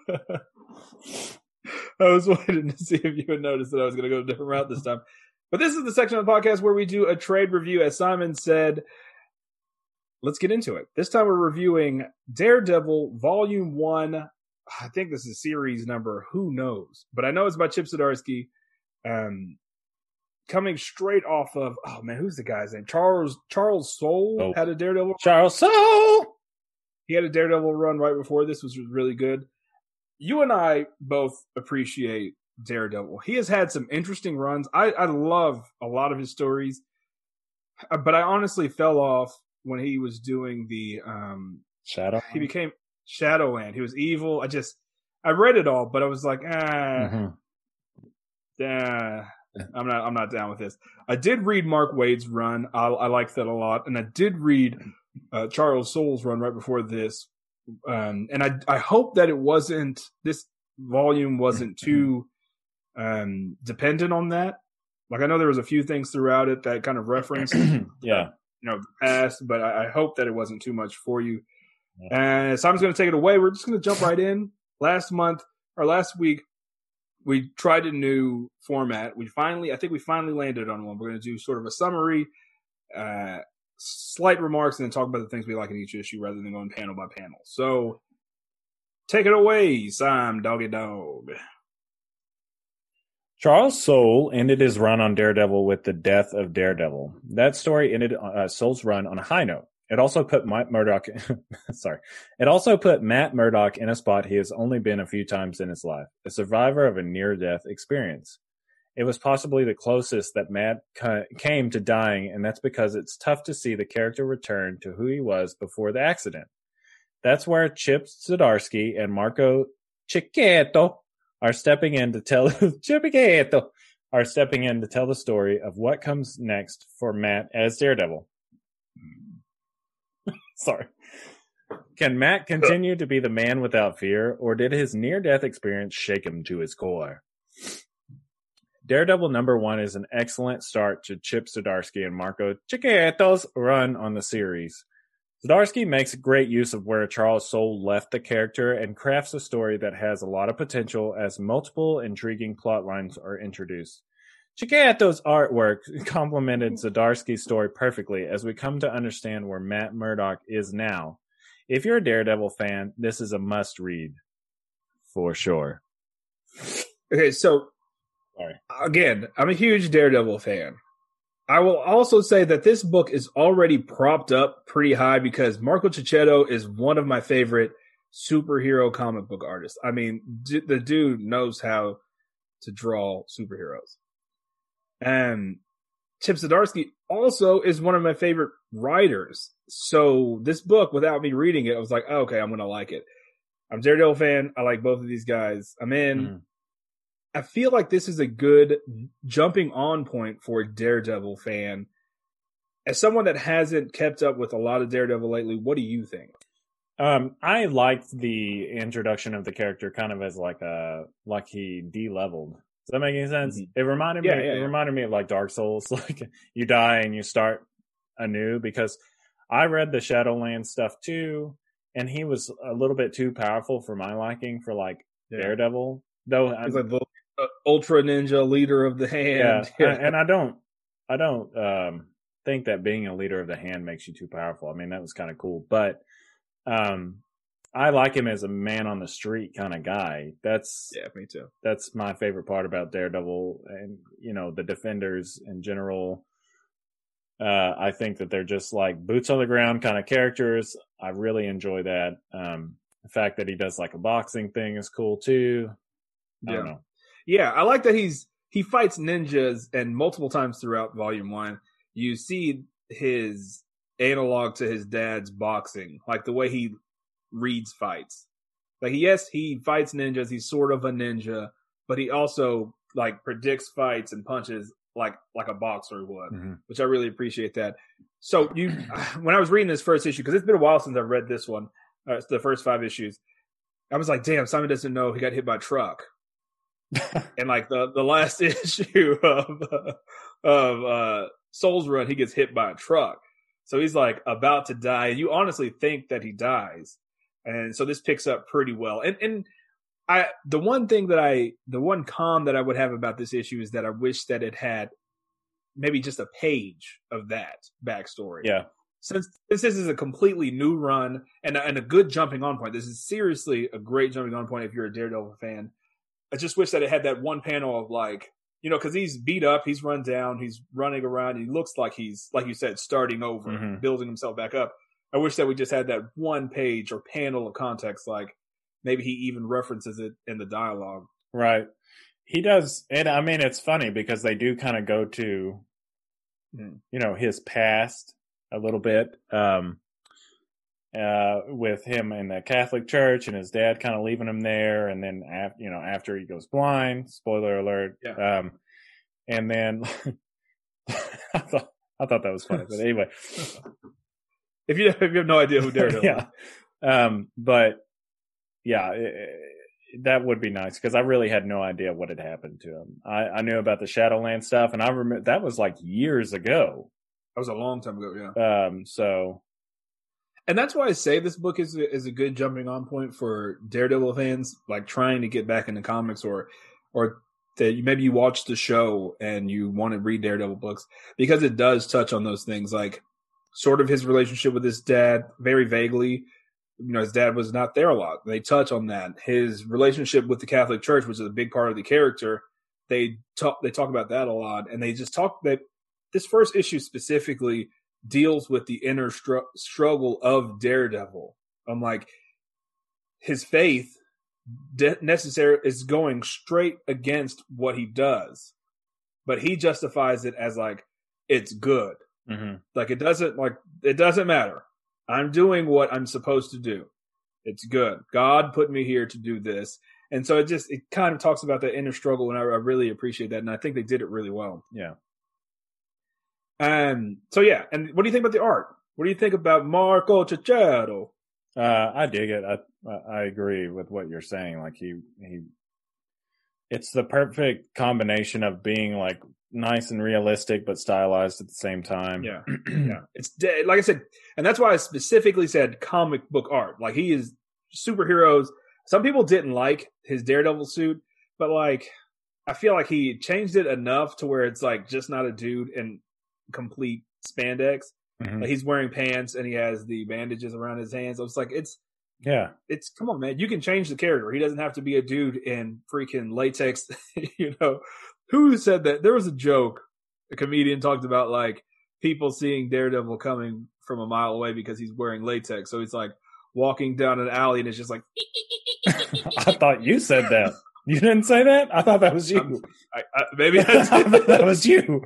I was waiting to see if you would notice that I was going to go a different route this time. But this is the section of the podcast where we do a trade review. As Simon said, let's get into it. This time we're reviewing Daredevil Volume 1. I think this is series number, who knows? But I know it's by Chip Zdarsky. Coming straight off of, oh man, who's the guy's name? Charles Soule had a Daredevil. Charles Soule! He had a Daredevil run right before this, was really good. You and I both appreciate Daredevil. He has had some interesting runs. I love a lot of his stories, but I honestly fell off when he was doing the Shadow. He became Shadowland. He was evil. I read it all, but I was like, I'm not down with this. I did read Mark Waid's run. I liked that a lot, and I did read Charles Soule's run right before this. And I hope that this volume wasn't too dependent on that. Like, I know there was a few things throughout it that kind of referenced the past, but I hope that it wasn't too much for you. And Simon's going to take it away. We're just going to jump right in. Last week, we tried a new format. I think we finally landed on one. We're going to do sort of a summary, slight remarks, and then talk about the things we like in each issue rather than going panel by panel. So take it away, Sim, doggy dog. Charles Soule ended his run on Daredevil with the death of Daredevil. That story ended Soule's run on a high note. It also put Matt Murdock in a spot he has only been a few times in his life, a survivor of a near-death experience. It was possibly the closest that Matt came to dying, and that's because it's tough to see the character return to who he was before the accident. That's where Chip Zdarsky and Marco Chiquito are stepping in to tell Chiquito are stepping in to tell the story of what comes next for Matt as Daredevil. Sorry. Can Matt continue to be the man without fear, or did his near-death experience shake him to his core? Daredevil #1 is an excellent start to Chip Zdarsky and Marco Chiquito's run on the series. Zdarsky makes great use of where Charles Soule left the character and crafts a story that has a lot of potential as multiple intriguing plot lines are introduced. Chiquito's artwork complemented Zdarsky's story perfectly as we come to understand where Matt Murdock is now. If you're a Daredevil fan, this is a must-read. For sure. Okay, so, again, I'm a huge Daredevil fan. I will also say that this book is already propped up pretty high because Marco Checchetto is one of my favorite superhero comic book artists. I mean, the dude knows how to draw superheroes. And Chip Zdarsky also is one of my favorite writers. So this book, without me reading it, I was like, oh, okay, I'm going to like it. I'm a Daredevil fan. I like both of these guys. I'm in. Mm-hmm. I feel like this is a good jumping on point for a Daredevil fan. As someone that hasn't kept up with a lot of Daredevil lately, what do you think? I liked the introduction of the character kind of as like he de-leveled. Does that make any sense? Mm-hmm. It reminded me of like Dark Souls. Like you die and you start anew, because I read the Shadowlands stuff too, and he was a little bit too powerful for my liking for like Daredevil. Though he's like the ultra ninja leader of the hand. Yeah. And I don't think that being a leader of the hand makes you too powerful. I mean, that was kind of cool, but I like him as a man on the street kind of guy. Me too. That's my favorite part about Daredevil, and the Defenders in general. I think that they're just like boots on the ground kind of characters. I really enjoy that. The fact that he does like a boxing thing is cool too. I don't know. Yeah, I like that he fights ninjas, and multiple times throughout Volume 1, you see his analog to his dad's boxing, like the way he reads fights. Like, yes, he fights ninjas. He's sort of a ninja, but he also like predicts fights and punches like a boxer would, which I really appreciate that. So when I was reading this first issue, because it's been a while since I've read this one, the first 5 issues, I was like, damn, Simon doesn't know he got hit by a truck. And like the last issue of Soule's Run, he gets hit by a truck. So he's like about to die, and you honestly think that he dies. And so this picks up pretty well. And the one con that I would have about this issue is that I wish that it had maybe just a page of that backstory. Yeah. Since this is a completely new run and a good jumping on point. This is seriously a great jumping on point if you're a Daredevil fan. I just wish that it had that one panel of like, because he's beat up, he's run down, he's running around, he looks like he's, like you said, starting over, building himself back up. I wish that we just had that one page or panel of context, like maybe he even references it in the dialogue. Right. He does. And I mean, it's funny because they do kind of go to, his past a little bit, with him in the Catholic Church and his dad kind of leaving him there. And then, after he goes blind, spoiler alert. Yeah. And then I thought that was funny, but anyway, if you have no idea who Daredevil is. Yeah. But yeah, that would be nice because I really had no idea what had happened to him. I knew about the Shadowland stuff, and I remember that was like years ago. That was a long time ago. Yeah. And that's why I say this book is a good jumping on point for Daredevil fans, like trying to get back into comics, or that maybe you watch the show and you want to read Daredevil books, because it does touch on those things, like sort of his relationship with his dad, very vaguely. His dad was not there a lot. They touch on that. His relationship with the Catholic Church, which is a big part of the character. They talk about that a lot, and they just talk that this first issue specifically deals with the inner struggle of Daredevil. I'm like, his faith is going straight against what he does, but he justifies it as like it's good. Like it doesn't matter. I'm doing what I'm supposed to do. It's good. God put me here to do this. And so it kind of talks about that inner struggle, and I really appreciate that. And I think they did it really well. Yeah. So yeah. And what do you think about the art? What do you think about Marco Cicchetto? I dig it. I agree with what you're saying. Like he it's the perfect combination of being like nice and realistic, but stylized at the same time. Yeah. Yeah. It's like I said, and that's why I specifically said comic book art. Like he is superheroes. Some people didn't like his Daredevil suit, but like, I feel like he changed it enough to where it's like just not a dude in complete spandex. Mhm. Like he's wearing pants and he has the bandages around his hands. I was like, it's come on, man. You can change the character. He doesn't have to be a dude in freaking latex. You know, who said that? There was a joke. A comedian talked about like people seeing Daredevil coming from a mile away because he's wearing latex. So he's like walking down an alley and it's just like. I thought you said that. You didn't say that? I thought that was you. Maybe I thought that was you.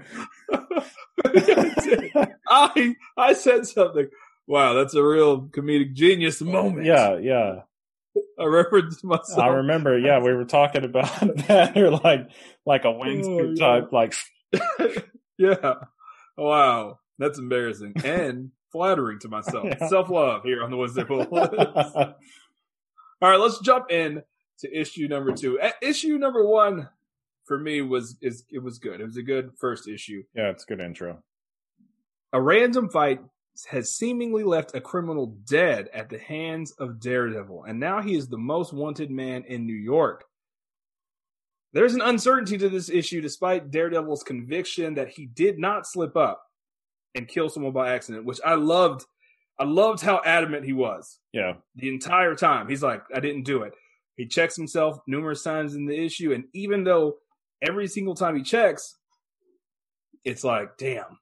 I said something. Wow, that's a real comedic genius moment. Yeah. I referenced myself. I remember. Yeah, we were talking about that, or like a wingsuit type, like. Yeah. Wow, that's embarrassing and flattering to myself. Yeah. Self-love here on the Wednesday Bull. All right, let's jump in to issue number 2. Issue number 1 for me was good. It was a good first issue. Yeah, it's a good intro. A random fight has seemingly left a criminal dead at the hands of Daredevil, and now he is the most wanted man in New York. There's an uncertainty to this issue despite Daredevil's conviction that he did not slip up and kill someone by accident, which I loved. I loved how adamant he was. Yeah. The entire time. He's like, I didn't do it. He checks himself numerous times in the issue, and even though every single time he checks, it's like, damn.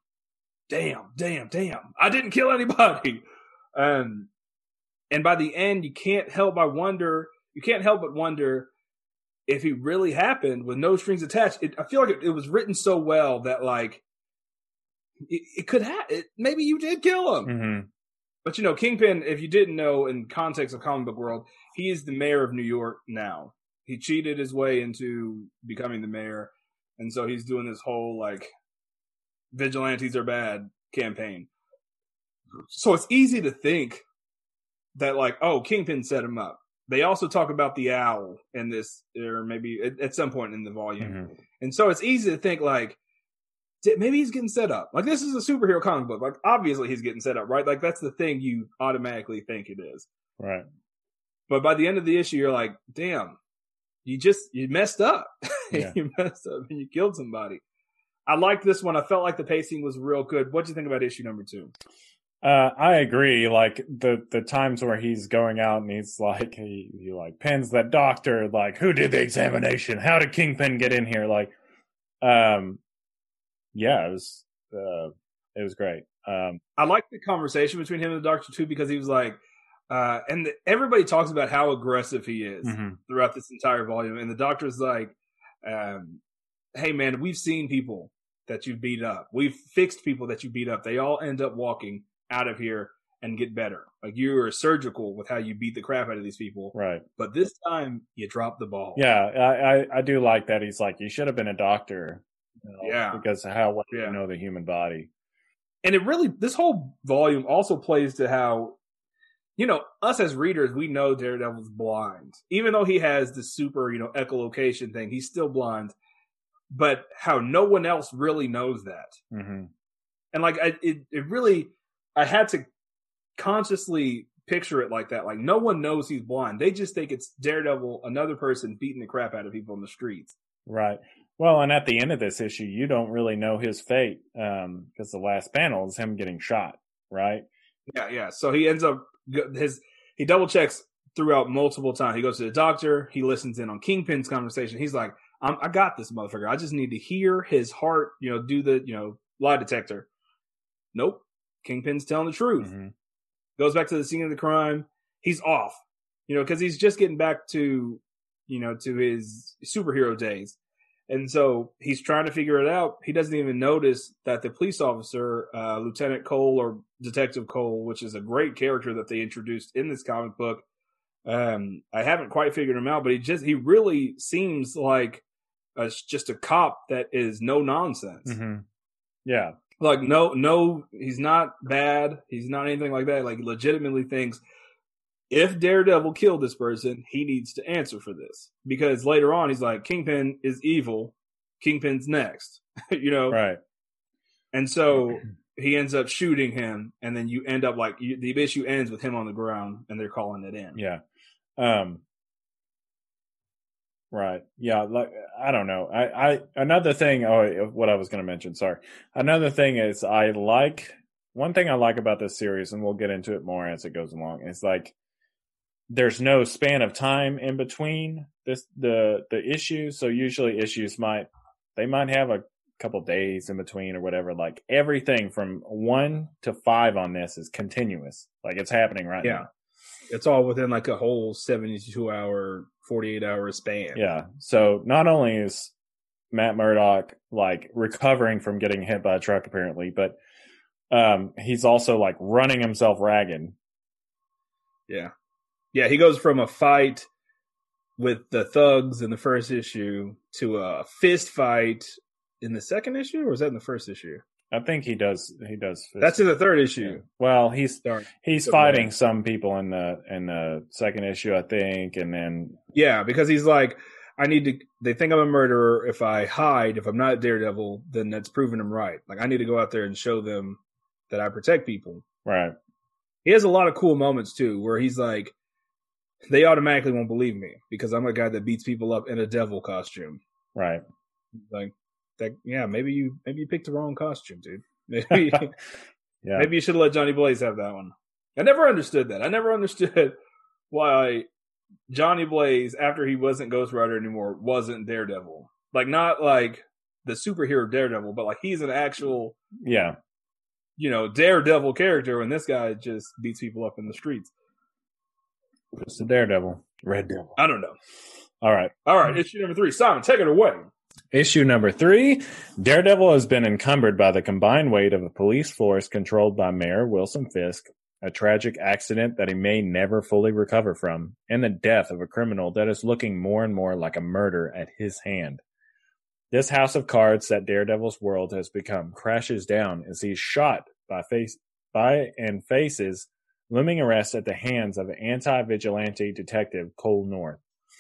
I didn't kill anybody. And by the end, you can't help but wonder if he really happened with no strings attached. I feel like it was written so well that like it could happen. Maybe you did kill him. Mm-hmm. But you know, Kingpin, if you didn't know, in context of comic book world, he is the mayor of New York now. He cheated his way into becoming the mayor, and so he's doing this whole like vigilantes are bad campaign. So it's easy to think that like, oh, Kingpin set him up. They also talk about the owl in this, or maybe at some point in the volume. Mm-hmm. And so it's easy to think like, maybe he's getting set up. Like, this is a superhero comic book. Like, obviously he's getting set up, right? Like, that's the thing you automatically think it is. Right. But by the end of the issue, you're like, damn, you messed up. Yeah. You messed up and you killed somebody. I liked this one. I felt like the pacing was real good. What do you think about issue number 2? I agree. Like the times where he's going out and he's like, he like pins that doctor, like, who did the examination? How did Kingpin get in here? Like, yeah, it was great. I like the conversation between him and the doctor too, because he was like, everybody talks about how aggressive he is mm-hmm. throughout this entire volume. And the doctor's like, hey man, we've seen people that you beat up. We've fixed people that you beat up. They all end up walking out of here and get better. Like, you are surgical with how you beat the crap out of these people. Right. But this time you dropped the ball. Yeah. I do like that. He's like, you should have been a doctor. You know, yeah. Because of how well you know the human body. And this whole volume also plays to how, you know, us as readers, we know Daredevil's blind. Even though he has the super, you know, echolocation thing, he's still blind. But how no one else really knows that. Mm-hmm. And like, I had to consciously picture it like that. Like, no one knows he's blind. They just think it's Daredevil, another person beating the crap out of people on the streets. Right. Well, and at the end of this issue, you don't really know his fate, because the last panel is him getting shot, right? Yeah. So he ends up, he double checks throughout multiple times. He goes to the doctor. He listens in on Kingpin's conversation. He's like, I got this motherfucker. I just need to hear his heart, you know, do the, you know, lie detector. Nope. Kingpin's telling the truth. Mm-hmm. Goes back to the scene of the crime. He's off, you know, because he's just getting back to, you know, to his superhero days. And so he's trying to figure it out. He doesn't even notice that the police officer, Lieutenant Cole or Detective Cole, which is a great character that they introduced in this comic book, I haven't quite figured him out, but he really seems like just a cop that is no nonsense. Mm-hmm. Yeah. Like no, he's not bad. He's not anything like that. Like legitimately thinks if Daredevil killed this person, he needs to answer for this. Because later on, he's like, Kingpin is evil. Kingpin's next, Right. And so he ends up shooting him, and then you end up like the issue ends with him on the ground, and they're calling it in. Yeah. Right. Yeah. Like, I don't know. Another thing, what I was going to mention, sorry. Another thing is one thing I like about this series, and we'll get into it more as it goes along, is like, there's no span of time in between the issues. So usually issues might have a couple days in between or whatever. Like everything from 1 to 5 on this is continuous. Like it's happening right now. It's all within like a whole 72-hour, 48-hour span. Yeah. So not only is Matt Murdock like recovering from getting hit by a truck apparently, but he's also like running himself ragged. Yeah. Yeah, he goes from a fight with the thugs in the first issue to a fist fight in the second issue, or is that in the first issue? I think he does. That's in the third issue. Yeah. Well, he's fighting some people in the second issue, I think, and then because he's like, they think I'm a murderer. If I hide, if I'm not Daredevil, then that's proving him right. Like I need to go out there and show them that I protect people. Right. He has a lot of cool moments too, where he's like, they automatically won't believe me because I'm a guy that beats people up in a devil costume. Right. Like that. Yeah. Maybe you picked the wrong costume, dude. Maybe, maybe you should have let Johnny Blaze have that one. I never understood that. I never understood why Johnny Blaze, after he wasn't Ghost Rider anymore, wasn't Daredevil. Like not like the superhero Daredevil, but like he's an actual, Daredevil character, and this guy just beats people up in the streets. Just a Daredevil. Red Devil. I don't know. All right. Issue number 3. Simon, take it away. Issue number 3. Daredevil has been encumbered by the combined weight of a police force controlled by Mayor Wilson Fisk, a tragic accident that he may never fully recover from, and the death of a criminal that is looking more and more like a murder at his hand. This house of cards that Daredevil's world has become crashes down as he's shot and faces looming arrest at the hands of anti-vigilante detective Cole North.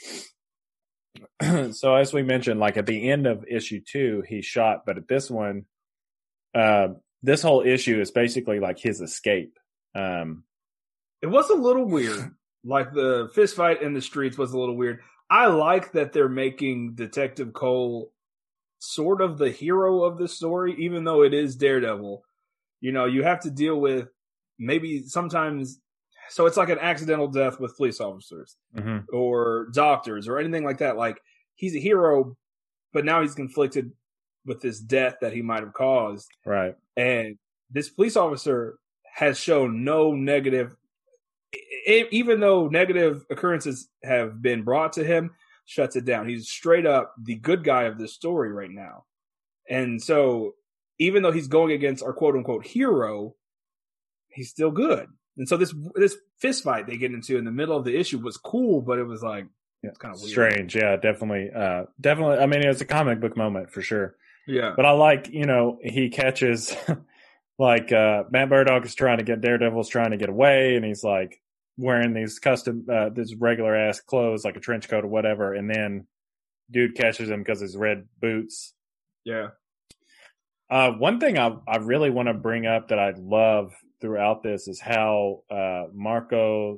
So as we mentioned, like at the end of issue 2, he's shot, but at this one, this whole issue is basically like his escape. It was a little weird. Like the fist fight in the streets was a little weird. I like that they're making Detective Cole sort of the hero of the story, even though it is Daredevil. You have to deal with maybe sometimes, so it's like an accidental death with police officers or doctors or anything like that. Like he's a hero, but now he's conflicted with this death that he might have caused. Right. And this police officer has shown no negative, even though negative occurrences have been brought to him, shuts it down. He's straight up the good guy of this story right now. And so even though he's going against our quote unquote hero, he's still good. And so this fist fight they get into in the middle of the issue was cool, but it was like, it's kind of weird. Strange. Yeah, definitely. Definitely. I mean, it was a comic book moment for sure. Yeah. But I like, he catches like, Matt Murdock is trying to get Daredevil's trying to get away. And he's like wearing these custom, this regular ass clothes, like a trench coat or whatever. And then dude catches him because his red boots. Yeah. One thing I really want to bring up that I love throughout this is how Marco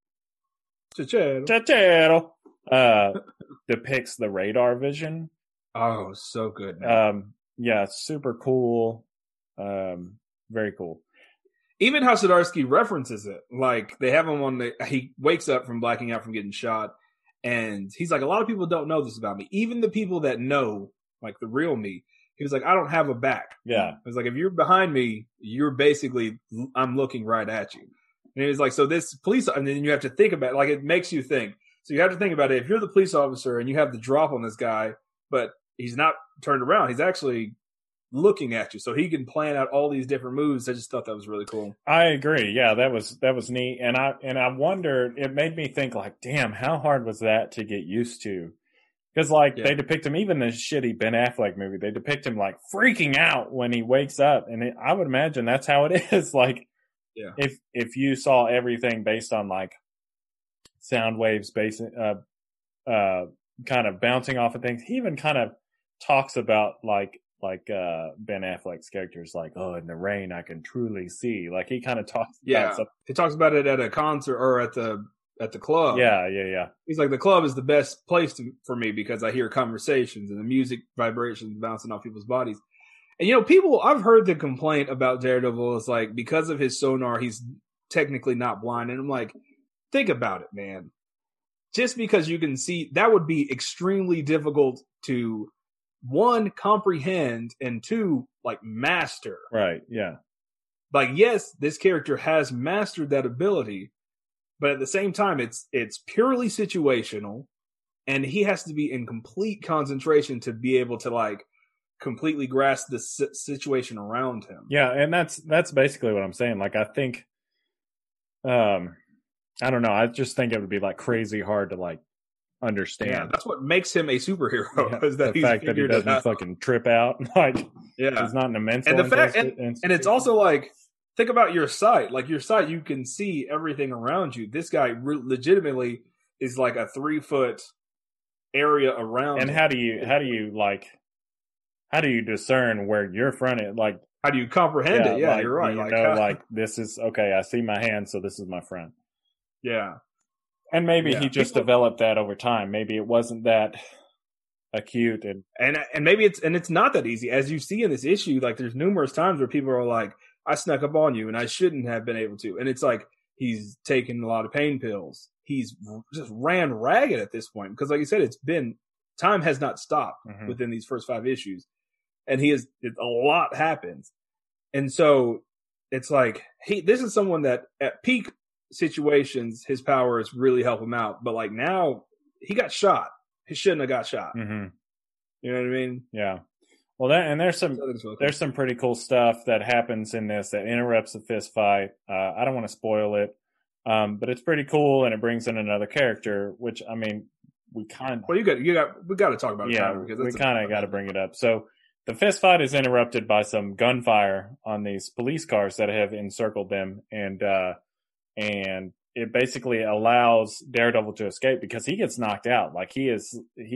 Cicchetto depicts the radar vision. Oh, so good. Man. Yeah, super cool. Very cool. Even how Zdarsky references it. Like, they have him he wakes up from blacking out from getting shot, and he's like, a lot of people don't know this about me. Even the people that know, like the real me, he was like, I don't have a back. Yeah. He was like, if you're behind me, you're basically, I'm looking right at you. And he was like, so this police, and then you have to think about it, like it makes you think. So you have to think about it. If you're the police officer and you have the drop on this guy, but he's not turned around, he's actually looking at you, so he can plan out all these different moves. I just thought that was really cool. I agree. Yeah, that was neat. And I wondered, it made me think like, damn, how hard was that to get used to? Because they depict him, even the shitty Ben Affleck movie, they depict him like freaking out when he wakes up, and I would imagine that's how it is. Like, if you saw everything based on like sound waves, kind of bouncing off of things, he even kind of talks about like Ben Affleck's characters, like, oh, in the rain I can truly see. Like he kind of talks about stuff. He talks about it at a concert or at the club. Yeah. He's like, the club is the best place for me because I hear conversations and the music vibrations bouncing off people's bodies. And I've heard the complaint about Daredevil is like, because of his sonar, he's technically not blind. And I'm like, think about it, man. Just because you can see, that would be extremely difficult to, one, comprehend, and two, like, master. Right, yeah. Like, yes, this character has mastered that ability, but at the same time, it's purely situational, and he has to be in complete concentration to be able to, like, completely grasp the situation around him. Yeah, and that's basically what I'm saying. Like, I think, I don't know, I just think it would be, like, crazy hard to, like, understand. Yeah, that's what makes him a superhero. Is that the fact that he doesn't fucking trip out. Like, he's not an immense. And the fact, and it's also like, think about your sight. Like your sight, you can see everything around you. This guy legitimately is like a 3-foot area around. And him. how do you discern where your front is? Like, how do you comprehend it? Yeah, you're right. Like this is okay. I see my hand, so this is my front. Yeah. And maybe he just developed that over time. Maybe it wasn't that acute, and maybe it's not that easy. As you see in this issue, like there's numerous times where people are like, "I snuck up on you, and I shouldn't have been able to." And it's like he's taken a lot of pain pills. He's just ran ragged at this point because, like you said, time has not stopped within these first 5 issues, and a lot happens, and so it's like this is someone that at peak situations his powers really help him out, but like now he got shot. He shouldn't have got shot. Mm-hmm. You know what I mean? Yeah. Well, there's some pretty cool stuff that happens in this that interrupts the fist fight. I don't want to spoil it, but it's pretty cool, and it brings in another character, which I mean, we kind of we got to talk about it. Yeah, we kind of got to bring it up. So the fist fight is interrupted by some gunfire on these police cars that have encircled them, and it basically allows Daredevil to escape because he gets knocked out. Like he is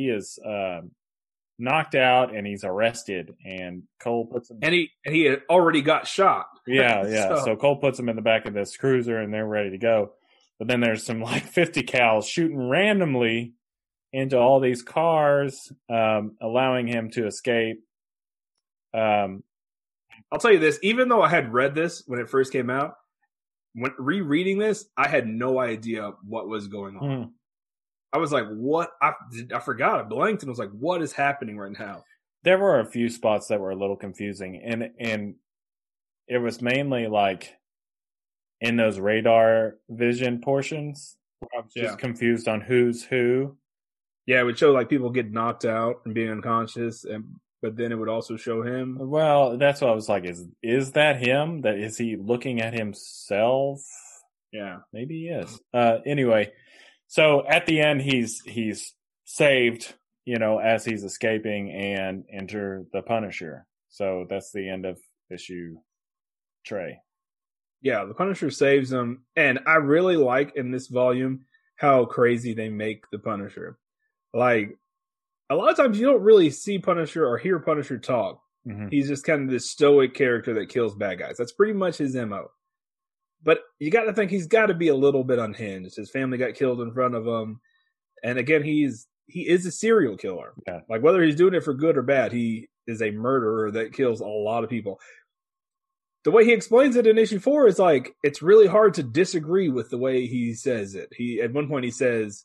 knocked out and he's arrested, and Cole puts him. And he had already got shot. Yeah. So Cole puts him in the back of this cruiser, and they're ready to go. But then there's some like 50 cals shooting randomly into all these cars, allowing him to escape. I'll tell you this: even though I had read this when it first came out, when rereading this, I had no idea what was going on. I was like, what? I forgot. I blanked and was like, what is happening right now? There were a few spots that were a little confusing, and it was mainly like in those radar vision portions. I was just confused on who's who. Yeah, it would show like people get knocked out and being unconscious, but then it would also show him. Well, that's what I was like, is that him? Is he looking at himself? Yeah. Maybe he is. Anyway, so at the end he's saved, as he's escaping, and enter the Punisher. So that's the end of issue Trey. Yeah, the Punisher saves him, and I really like in this volume how crazy they make the Punisher. Like, a lot of times you don't really see Punisher or hear Punisher talk. Mm-hmm. He's just kind of this stoic character that kills bad guys. That's pretty much his MO. But you got to think he's got to be a little bit unhinged. His family got killed in front of him. And again, he is a serial killer. Yeah. Like, whether he's doing it for good or bad, he is a murderer that kills a lot of people. The way he explains it in issue 4 is like, it's really hard to disagree with the way he says it. At one point he says,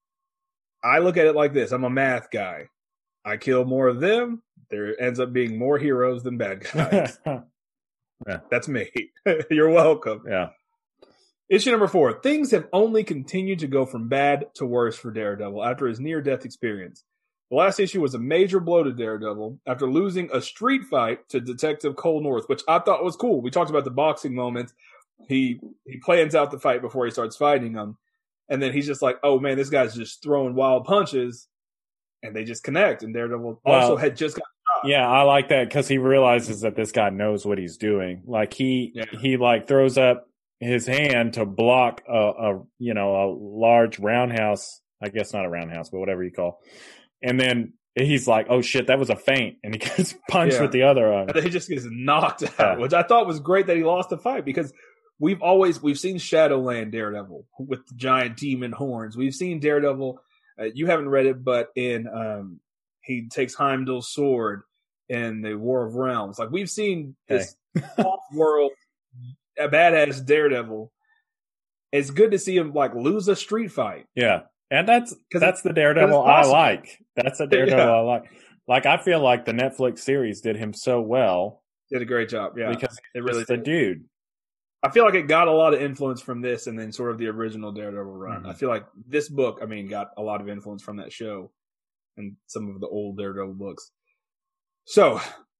I look at it like this. I'm a math guy. I kill more of them. There ends up being more heroes than bad guys. Yeah. That's me. You're welcome. Yeah. Issue number 4. Things have only continued to go from bad to worse for Daredevil after his near-death experience. The last issue was a major blow to Daredevil after losing a street fight to Detective Cole North, which I thought was cool. We talked about the boxing moments. He plans out the fight before he starts fighting him. And then he's just like, oh, man, this guy's just throwing wild punches. And they just connect. And Daredevil also had just got shot. Yeah, I like that because he realizes that this guy knows what he's doing. Like he like throws up his hand to block a large roundhouse. I guess not a roundhouse, but whatever you call. And then he's like, oh shit, that was a feint. And he gets punched with the other arm. And then he just gets knocked out, which I thought was great that he lost the fight because we've seen Shadowland Daredevil with the giant demon horns. We've seen Daredevil, you haven't read it, but in he takes Heimdall's sword in the War of Realms. Like we've seen this off-world, a badass Daredevil. It's good to see him like lose a street fight. Yeah. And that's the Daredevil I like. That's a Daredevil I like. Like, I feel like the Netflix series did him so well. Did a great job, yeah. Because it really the dude. I feel like it got a lot of influence from this and then sort of the original Daredevil run. Mm-hmm. I feel like this book, got a lot of influence from that show and some of the old Daredevil books. So,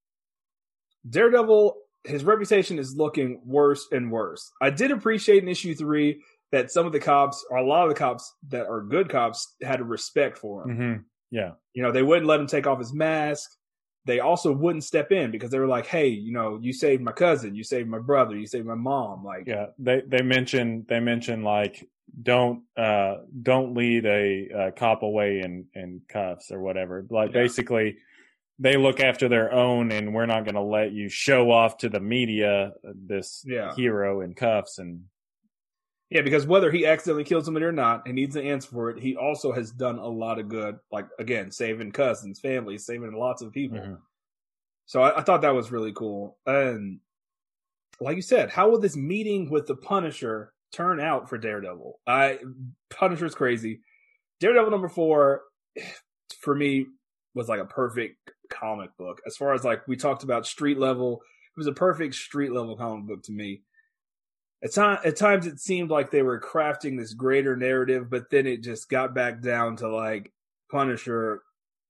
Daredevil, his reputation is looking worse and worse. I did appreciate in issue 3 that some of the cops, or a lot of the cops that are good cops, had a respect for him. Mm-hmm. Yeah. They wouldn't let him take off his mask. They also wouldn't step in because they were like, hey, you saved my cousin, you saved my brother, you saved my mom. Like, yeah, they mention like, don't lead a cop away in cuffs or whatever. Like basically they look after their own and we're not going to let you show off to the media this hero in cuffs. And yeah, because whether he accidentally killed somebody or not, he needs to answer for it. He also has done a lot of good, like, again, saving cousins, families, saving lots of people. Mm-hmm. So I thought that was really cool. And like you said, how will this meeting with the Punisher turn out for Daredevil? Punisher's crazy. Daredevil number 4, for me, was like a perfect comic book. As far as, like, we talked about street level, it was a perfect street level comic book to me. At times it seemed like they were crafting this greater narrative, but then it just got back down to like Punisher.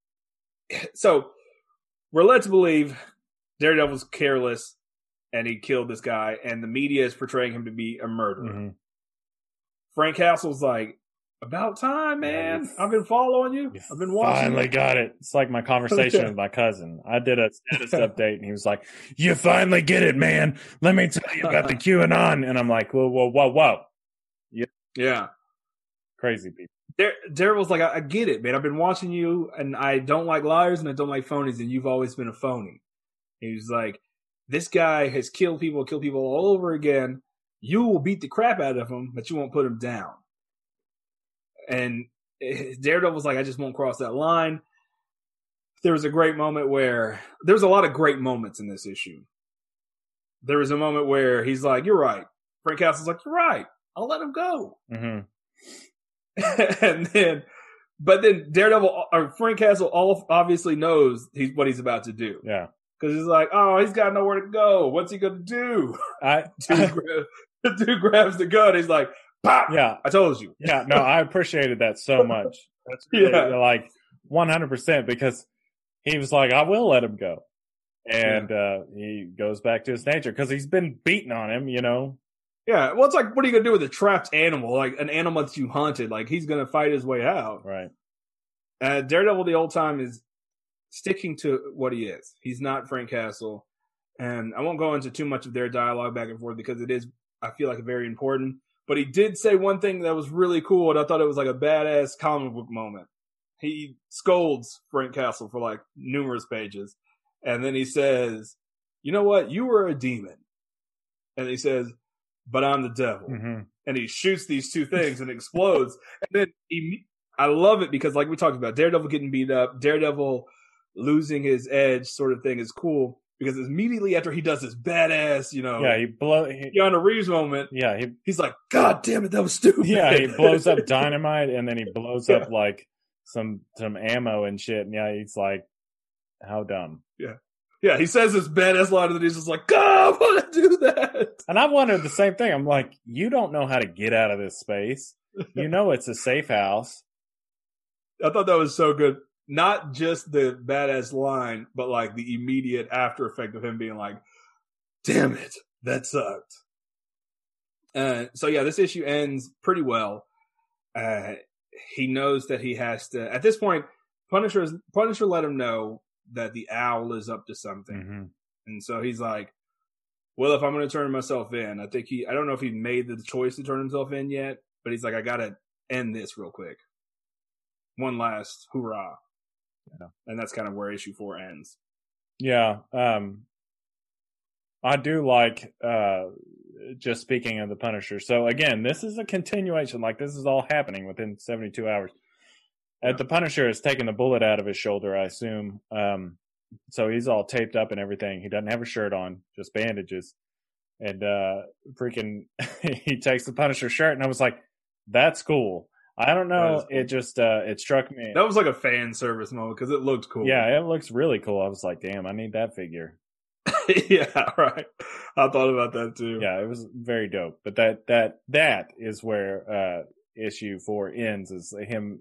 So we're led to believe Daredevil's careless and he killed this guy, and the media is portraying him to be a murderer. Mm-hmm. Frank Castle's like, about time, man. I've been following you. I've been watching. Finally got it. It's like my conversation with my cousin. I did a status update and he was like, you finally get it, man. Let me tell you about the QAnon. And I'm like, whoa. Yeah. Crazy people. Daredevil's like, I get it, man. I've been watching you and I don't like liars and I don't like phonies and you've always been a phony. He was like, this guy has killed people all over again. You will beat the crap out of him, but you won't put him down. And Daredevil's like, I just won't cross that line. There was a great moment where there's a lot of great moments in this issue. There was a moment where he's like, you're right. Frank Castle's like, you're right. I'll let him go. Mm-hmm. But then Daredevil, or Frank Castle obviously knows what he's about to do. Yeah. Because he's like, oh, he's got nowhere to go. What's he going to do? The dude grabs the gun. He's like, pop! Yeah. I told you. Yeah, no, I appreciated that so much. That's really, like 100% because he was like, I will let him go. And he goes back to his nature because he's been beating on him, Yeah, well, it's like, what are you going to do with a trapped animal? Like an animal that you hunted. Like, he's going to fight his way out. Right. Daredevil the old time is sticking to what he is. He's not Frank Castle. And I won't go into too much of their dialogue back and forth because it is, I feel like, very important. But he did say one thing that was really cool, and I thought it was like a badass comic book moment. He scolds Frank Castle for like numerous pages. And then he says, you know what? You were a demon. And he says, but I'm the devil. Mm-hmm. And he shoots these two things and explodes. And then I love it because, like we talked about, Daredevil getting beat up, Daredevil losing his edge sort of thing is cool. Because immediately after he does this badass, Keanu Reeves moment, he's like, God damn it, that was stupid. Yeah, he blows up dynamite and then he blows up like some ammo and shit. And he's like, how dumb. Yeah, he says this badass line and then he's just like, God, why did I do that? And I wondered the same thing. I'm like, you don't know how to get out of this space. It's a safe house. I thought that was so good. not just the badass line, but like the immediate after effect of him being like, damn it, that sucked. So yeah, this issue ends pretty well. He knows that he has to, at this point, Punisher let him know that the Owl is up to something. Mm-hmm. And so he's like, well, if I'm going to turn myself in, I don't know if he made the choice to turn himself in yet, but he's like, I got to end this real quick. One last hoorah. Yeah. And that's kind of where issue 4 ends. Yeah. I do like, just speaking of the Punisher. So again, this is a continuation. Like, this is all happening within 72 hours. Yeah. The Punisher has taken the bullet out of his shoulder, I assume. So he's all taped up and everything. He doesn't have a shirt on, just bandages. And freaking, he takes the Punisher shirt, and I was like, that's cool. I don't know. Cool. It just, it struck me. That was like a fan service moment because it looked cool. Yeah, it looks really cool. I was like, damn, I need that figure. Yeah, right. I thought about that too. Yeah, it was very dope. But that is where issue 4 ends, is him,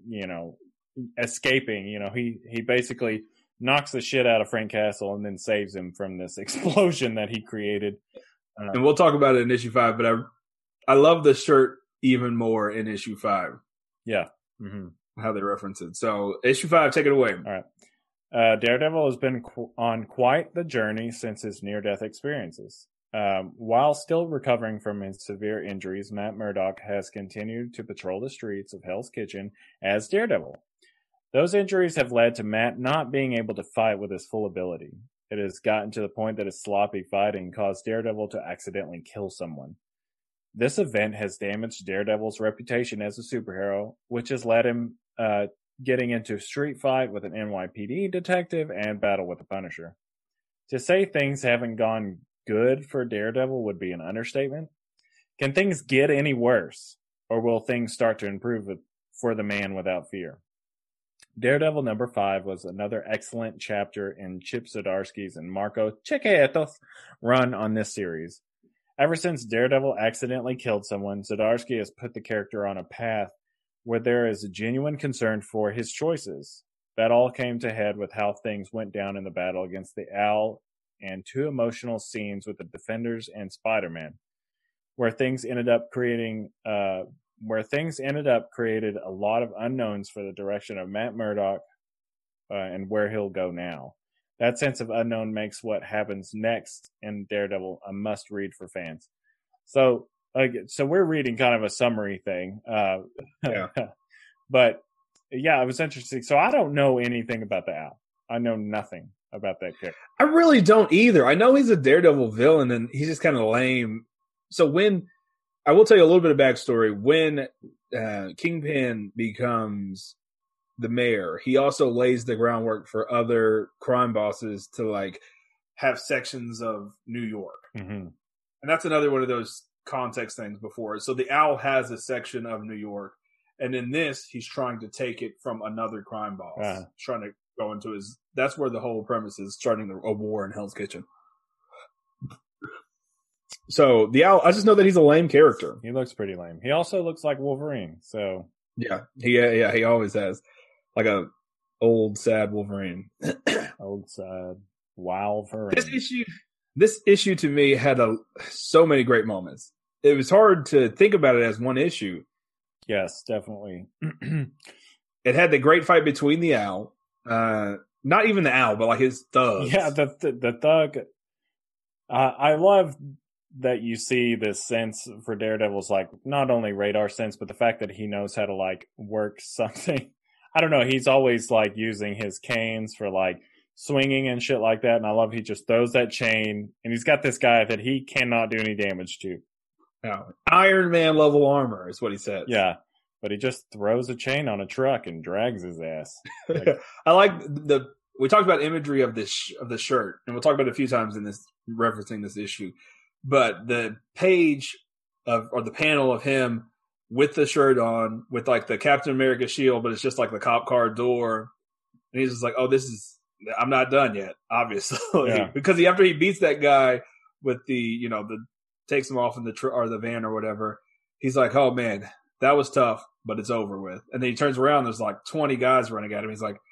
escaping. He basically knocks the shit out of Frank Castle and then saves him from this explosion that he created. And we'll talk about it in issue 5, but I love the shirt even more in issue 5. Yeah. Mm-hmm. How they reference it. So issue 5, take it away. All right. Daredevil has been on quite the journey since his near-death experiences. While still recovering from his severe injuries, Matt Murdock has continued to patrol the streets of Hell's Kitchen as Daredevil. Those injuries have led to Matt not being able to fight with his full ability. It has gotten to the point that his sloppy fighting caused Daredevil to accidentally kill someone. This event has damaged Daredevil's reputation as a superhero, which has led him getting into a street fight with an NYPD detective and battle with the Punisher. To say things haven't gone good for Daredevil would be an understatement. Can things get any worse, or will things start to improve for the man without fear? Daredevil number 5 was another excellent chapter in Chip Zdarsky's and Marco Checchetto's run on this series. Ever since Daredevil accidentally killed someone, Zdarsky has put the character on a path where there is a genuine concern for his choices. That all came to head with how things went down in the battle against the Owl and 2 emotional scenes with the Defenders and Spider-Man, where things ended up created a lot of unknowns for the direction of Matt Murdock and where he'll go now. That sense of unknown makes what happens next in Daredevil a must-read for fans. So we're reading kind of a summary thing. Yeah. But, yeah, it was interesting. So I don't know anything about the Owl. I know nothing about that character. I really don't either. I know he's a Daredevil villain, and he's just kind of lame. So I will tell you a little bit of backstory. When Kingpin becomes the mayor, he also lays the groundwork for other crime bosses to like have sections of New York. Mm-hmm. And that's another one of those context things before. So the Owl has a section of New York, and in this, he's trying to take it from another crime boss. He's trying to go into that's where the whole premise is, starting a war in Hell's Kitchen. So the Owl, I just know that he's a lame character. He looks pretty lame. He also looks like Wolverine. So yeah, he always has like a old sad Wolverine. Old sad Wolverine. This issue to me had so many great moments. It was hard to think about it as one issue. Yes, definitely. It had the great fight between the Owl, not even the Owl, but like his thugs. Yeah, the thug. I love that you see this sense for Daredevil's, like, not only radar sense, but the fact that he knows how to like work something. I don't know. He's always like using his canes for like swinging and shit like that. And I love he just throws that chain, and he's got this guy that he cannot do any damage to. No. Iron Man level armor is what he says. Yeah. But he just throws a chain on a truck and drags his ass. Like, I like we talked about imagery of the shirt, and we'll talk about it a few times in this, referencing this issue. But the page or the panel of him with the shirt on, with like the Captain America shield, but it's just like the cop car door, and he's just like, "Oh, I'm not done yet," obviously, yeah. Because after he beats that guy with the takes him off in the van or whatever, he's like, "Oh man, that was tough, but it's over with." And then he turns around, there's like 20 guys running at him. He's like,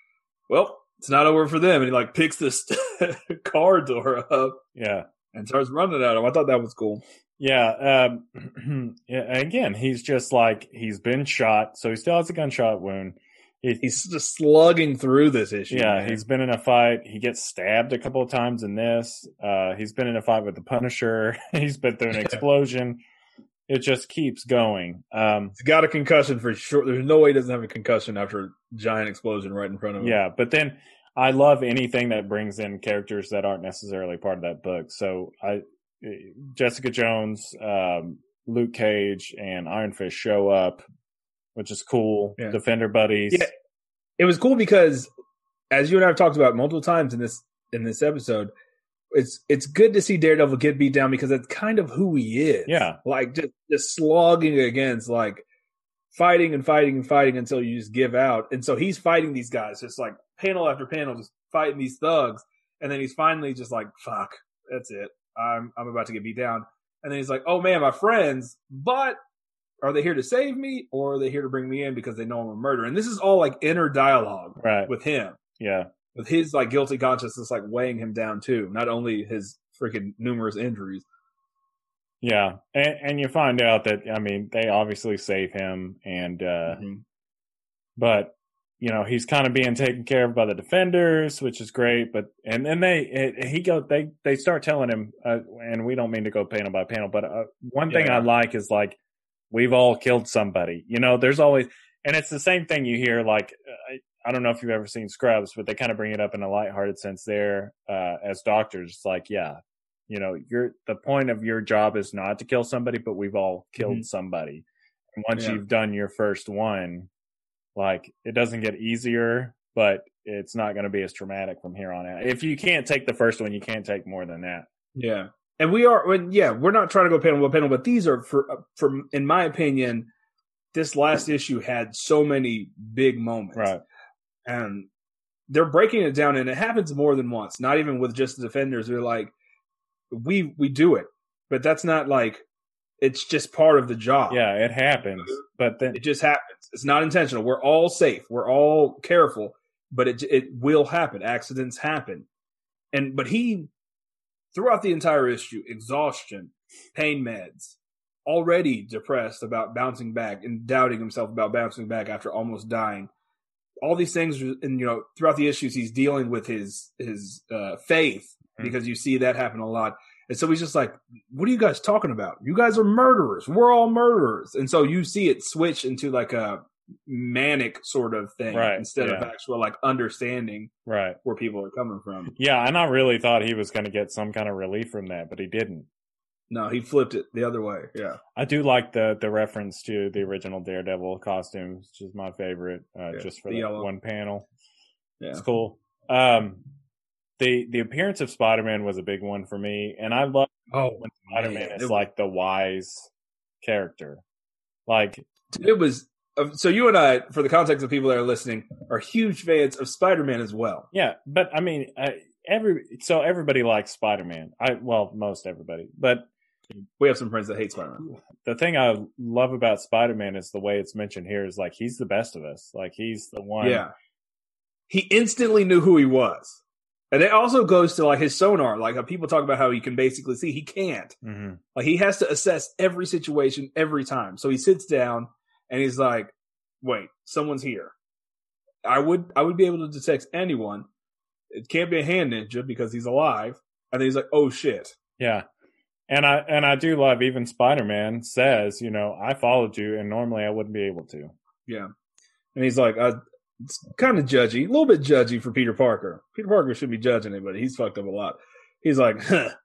well, it's not over for them. And he like picks this car door up Yeah. and starts running at him. I thought that was cool. Yeah. Yeah. Again, he's just like, he's been shot. So he still has a gunshot wound. He's just slugging through this issue. Yeah. man. He's been in a fight. He gets stabbed a couple of times in this. He's been in a fight with the Punisher. He's been through an explosion. It just keeps going. He's got a concussion for sure. There's no way he doesn't have a concussion after a giant explosion right in front of him. Yeah. But then I love anything that brings in characters that aren't necessarily part of that book. So Jessica Jones, Luke Cage, and Iron Fist show up, which is cool. Yeah. Defender buddies. Yeah. It was cool because, as you and I have talked about multiple times in this episode, it's good to see Daredevil get beat down because that's kind of who he is. Yeah. Like just slogging against, like fighting and fighting and fighting until you just give out. And so he's fighting these guys, just like panel after panel, just fighting these thugs. And then he's finally just like, fuck, that's it. I'm about to get beat down. And then he's like, oh man, my friends, but are they here to save me or are they here to bring me in because they know I'm a murderer? And this is all like inner dialogue Right. with him. Yeah. With his like guilty consciousness like weighing him down too, not only his freaking numerous injuries. Yeah. And you find out that, I mean, they obviously save him and, but you know, he's kind of being taken care of by the Defenders, which is great. But, and then they start telling him, and we don't mean to go panel by panel, but one thing I like is like, we've all killed somebody, you know, there's always, and it's the same thing you hear, like, I don't know if you've ever seen Scrubs, but they kind of bring it up in a lighthearted sense there, as doctors. It's like, yeah, you know, the point of your job is not to kill somebody, but we've all killed somebody. And once you've done your first one, like it doesn't get easier, but it's not going to be as traumatic from here on out. If you can't take the first one, you can't take more than that. Yeah. And we're not trying to go panel by panel, but these are for in my opinion, this last issue had so many big moments. Right. And they're breaking it down, and it happens more than once. Not even with just the Defenders. They're like, we do it, but that's not like it's just part of the job. Yeah, it happens, but then it just happens. It's not intentional. We're all safe. We're all careful, but it will happen. Accidents happen, but he throughout the entire issue, exhaustion, pain meds, already depressed about bouncing back and doubting himself about bouncing back after almost dying. All these things, and you know, throughout the issues, he's dealing with his faith because you see that happen a lot. And so he's just like, "What are you guys talking about? You guys are murderers. We're all murderers." And so you see it switch into like a manic sort of thing instead of actual like understanding where people are coming from. Yeah, and I really thought he was going to get some kind of relief from that, but he didn't. No, he flipped it the other way. Yeah, I do like the reference to the original Daredevil costume, which is my favorite, just for that one panel. Yeah, it's cool. The appearance of Spider-Man was a big one for me, and I love when Spider-Man is like the wise character. Like it was. So you and I, for the context of people that are listening, are huge fans of Spider-Man as well. Yeah, but I mean, everybody likes Spider-Man. Most everybody, but we have some friends that hate Spider-Man. The thing I love about Spider-Man is the way it's mentioned here is like he's the best of us. Like he's the one. Yeah, he instantly knew who he was, and it also goes to like his sonar. Like how people talk about how he can basically see, he can't. Mm-hmm. Like he has to assess every situation every time. So he sits down. And he's like, wait, someone's here. I would be able to detect anyone. It can't be a hand ninja because he's alive. And then he's like, oh shit. Yeah. And I do love even Spider-Man says, you know, I followed you and normally I wouldn't be able to. Yeah. And he's like, it's kind of judgy, a little bit judgy for Peter Parker. Peter Parker shouldn't be judging anybody. He's fucked up a lot. He's like,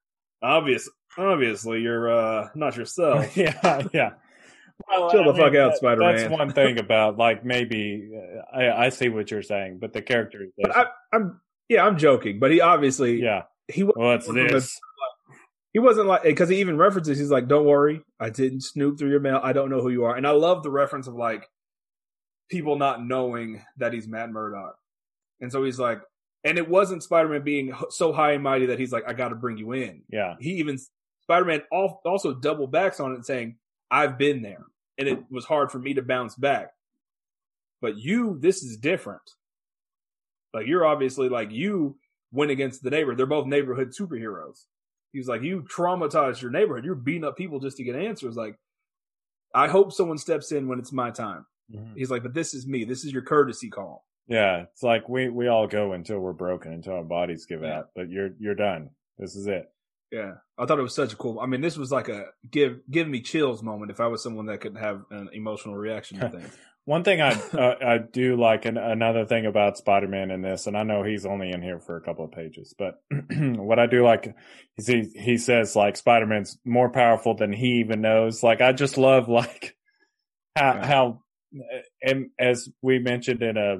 obviously you're not yourself. Yeah. Well, chill the fuck out, Spider-Man. That's one thing about like maybe I see what you're saying, but the character. I'm joking, but he obviously What's this? He wasn't like because he even references. He's like, "Don't worry, I didn't snoop through your mail. I don't know who you are." And I love the reference of like people not knowing that he's Matt Murdock, and so he's like, and it wasn't Spider-Man being so high and mighty that he's like, "I got to bring you in." Yeah, Spider-Man also double backs on it and saying, I've been there, and it was hard for me to bounce back. But this is different. Like, you're obviously, like, you went against the neighbor. They're both neighborhood superheroes. He's like, you traumatized your neighborhood. You're beating up people just to get answers. Like, I hope someone steps in when it's my time. Mm-hmm. He's like, but this is me. This is your courtesy call. Yeah, it's like we all go until we're broken, until our bodies give out. But you're done. This is it. Yeah, I thought it was such a cool. I mean, this was like a give me chills moment. If I was someone that could have an emotional reaction to things. One thing I do like, another thing about Spider-Man in this, and I know he's only in here for a couple of pages, but what I do like is he says like Spider-Man's more powerful than he even knows. Like, I just love like how and as we mentioned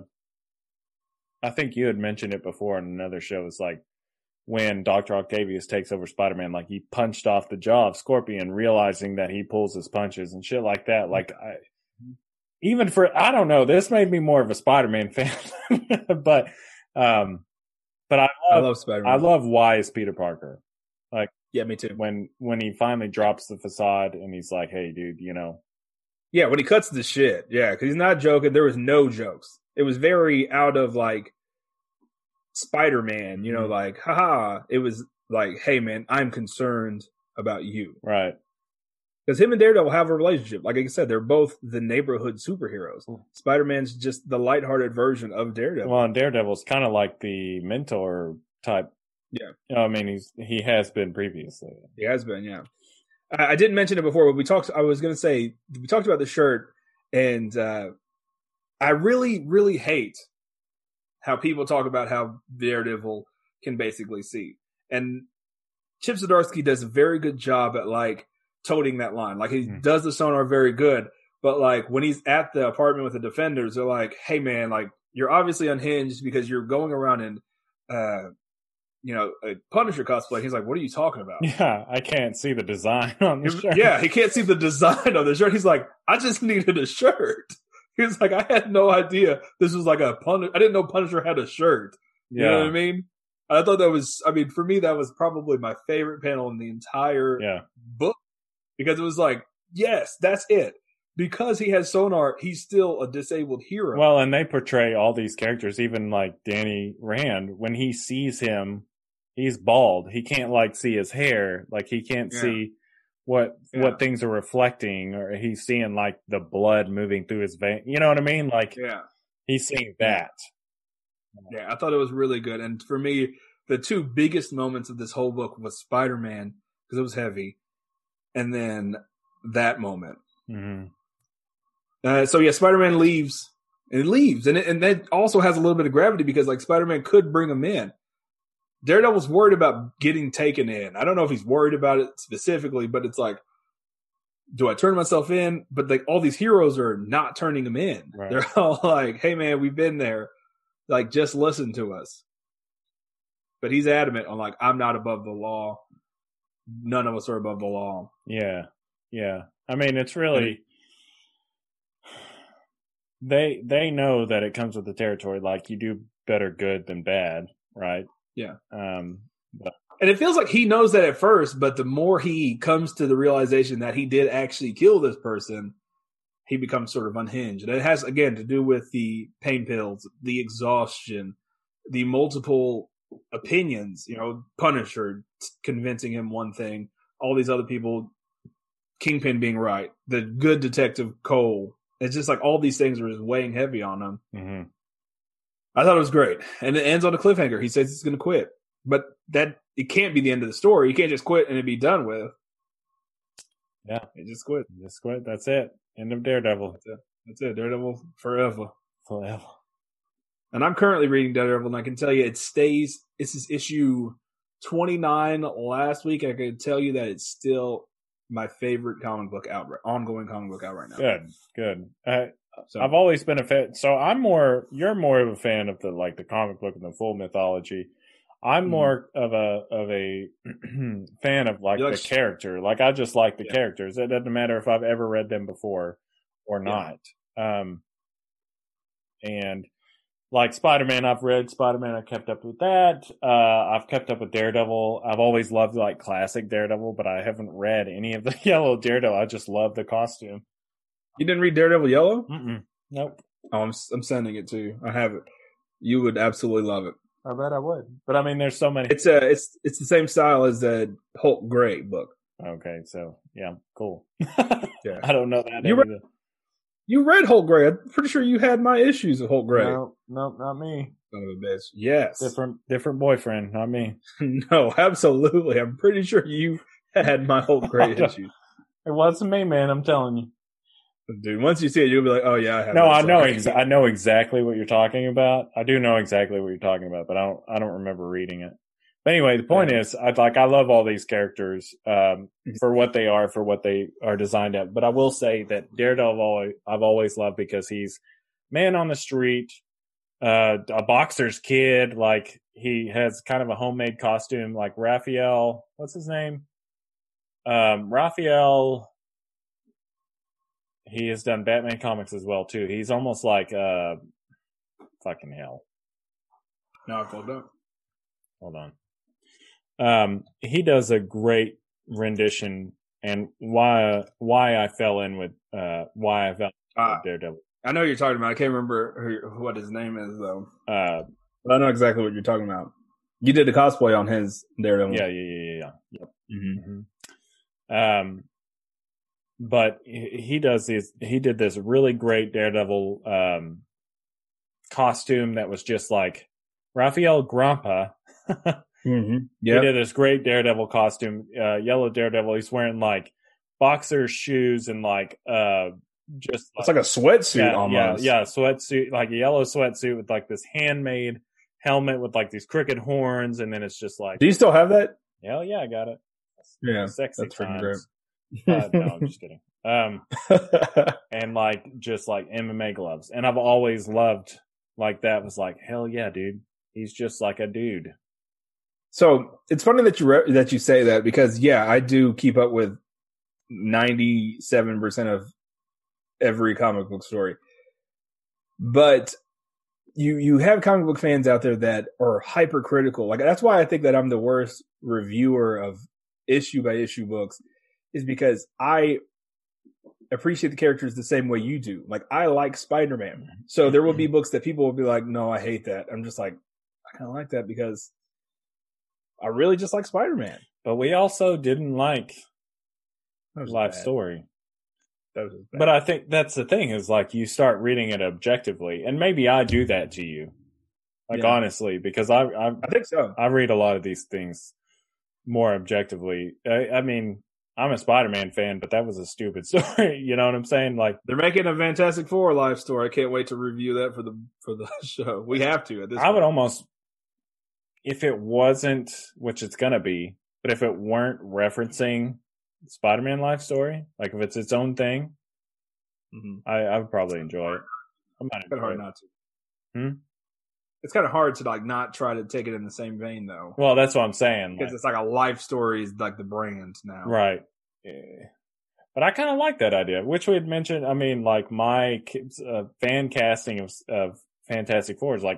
I think you had mentioned it before in another show. It's like when Dr. Octavius takes over Spider-Man, like he punched off the jaw of Scorpion, realizing that he pulls his punches and shit like that. Like, I don't know, this made me more of a Spider-Man fan, but I love Spider-Man. I love wise Peter Parker. Like, yeah, me too. When he finally drops the facade and he's like, hey, dude, Yeah, when he cuts the shit. Yeah, because he's not joking. There was no jokes. It was very out of, like, Spider-Man, like, haha. It was like, hey, man, I'm concerned about you. Right. Because him and Daredevil have a relationship. Like I said, they're both the neighborhood superheroes. Spider-Man's just the lighthearted version of Daredevil. Well, and Daredevil's kind of like the mentor type. Yeah. I mean, he has been previously. He has been, yeah. I didn't mention it before, but we talked about the shirt, and I really, really hate how people talk about how Daredevil can basically see. And Chip Zdarsky does a very good job at, like, toting that line. Like, he does the sonar very good, but, like, when he's at the apartment with the Defenders, they're like, hey, man, like, you're obviously unhinged because you're going around in, a Punisher cosplay. He's like, what are you talking about? Yeah, I can't see the design on the shirt. Yeah, he can't see the design on the shirt. He's like, I just needed a shirt. He's like, I had no idea this was like a Punisher. I didn't know Punisher had a shirt. You know what I mean? I thought for me, that was probably my favorite panel in the entire book, because it was like, yes, that's it. Because he has sonar, he's still a disabled hero. Well, and they portray all these characters, even like Danny Rand, when he sees him, he's bald. He can't like see his hair. Like, he can't see what things are reflecting, or he's seeing like the blood moving through his vein. You know what I mean? Like, he's seeing that. Yeah, I thought it was really good. And for me, the two biggest moments of this whole book was Spider-Man, because it was heavy, and then that moment. Mm-hmm. Spider-Man leaves, and that also has a little bit of gravity, because like Spider-Man could bring him in. Daredevil's worried about getting taken in. I don't know if he's worried about it specifically, but it's like, do I turn myself in? But like, all these heroes are not turning him in. Right. They're all like, hey man, we've been there. Like, just listen to us. But he's adamant on like, I'm not above the law. None of us are above the law. Yeah. Yeah. I mean, it's really, they know that it comes with the territory. Like, you do better good than bad. Right. Yeah. And it feels like he knows that at first, but the more he comes to the realization that he did actually kill this person, he becomes sort of unhinged. And it has, again, to do with the pain pills, the exhaustion, the multiple opinions, Punisher convincing him one thing, all these other people, Kingpin being right, the good detective Cole. It's just like all these things are just weighing heavy on him. Mm-hmm. I thought it was great. And it ends on a cliffhanger. He says he's going to quit. But it can't be the end of the story. You can't just quit and it be done with. Yeah. He just quit. Just quit. That's it. End of Daredevil. That's it. Daredevil forever. Forever. And I'm currently reading Daredevil, and I can tell you this is issue 29 last week. I can tell you that it's still my favorite ongoing comic book out right now. Good. I've always been a fan. So you're more of a fan of the comic book and the full mythology. I'm more of a fan of the character. Like, I just like the characters. It doesn't matter if I've ever read them before or not. And like Spider-Man, I've read Spider-Man. I've kept up with that. I've kept up with Daredevil. I've always loved like classic Daredevil, but I haven't read any of the yellow Daredevil. I just love the costume. You didn't read Daredevil Yellow? Mm-mm. Nope. Oh, I'm sending it to you. I have it. You would absolutely love it. I bet I would. But I mean, there's so many. It's the same style as the Hulk Gray book. Okay, so yeah, cool. Yeah. I don't know that. You read Hulk Gray. I'm pretty sure you had my issues of Hulk Gray. No, not me. Son of a bitch. Yes. Different boyfriend, not me. No, absolutely. I'm pretty sure you had my Hulk Gray issues. It wasn't me, man. I'm telling you. Dude, once you see it, you'll be like, "Oh yeah, I have." No, I know. I know exactly what you're talking about. I do know exactly what you're talking about, but I don't remember reading it. But anyway, the point is, I love all these characters for what they are designed at. But I will say that Daredevil I've always loved because he's man on the street, a boxer's kid. Like he has kind of a homemade costume, like Raphael. What's his name? Raphael. He has done Batman comics as well too. He's almost like fucking hell. No, I pulled up. Hold on. He does a great rendition, and why I fell in with Daredevil. I know what you're talking about. I can't remember what his name is though. But I know exactly what you're talking about. You did the cosplay on his Daredevil. Yeah. Yep. Mm-hmm. But he did this really great Daredevil costume that was just like Raphael Grompa. Mm-hmm. Yep. He did this great Daredevil costume, yellow Daredevil. He's wearing like boxer shoes and like just it's like a sweatsuit almost. Yeah, sweatsuit, like a yellow sweatsuit with like this handmade helmet with like these crooked horns, and then it's just like. Do you still have that? Hell yeah, I got it. Yeah, sexy that's freaking times. great. No, I'm just kidding. And like just like MMA gloves, and I've always loved like that. Was like hell yeah, dude. He's just like a dude. So it's funny that you say that because yeah, I do keep up with 97% of every comic book story, but you have comic book fans out there that are hypercritical. Like that's why I think that I'm the worst reviewer of issue by issue books, is because I appreciate the characters the same way you do. Like I like Spider-Man, so there will be books that people will be like, "No, I hate that." I'm just like, I kind of like that because I really just like Spider-Man. But we also didn't like Life Story. But I think that's the thing is like you start reading it objectively, and maybe I do that to you, like honestly, because I think so. I read a lot of these things more objectively. I mean, I'm a Spider-Man fan, but that was a stupid story. You know what I'm saying? Like they're making a Fantastic Four life story. I can't wait to review that for the show. We have to at this point. Would almost, if it wasn't, which it's gonna be, but if it weren't referencing Spider-Man life story, like if it's its own thing, I would probably enjoy it. It's kind of hard not to. It's kind of hard to like not try to take it in the same vein though. Well, that's what I'm saying. Because it's like a life story is like the brand now. Right. Yeah. But I kind of like that idea, which we had mentioned. I mean, like my fan casting of Fantastic Four is like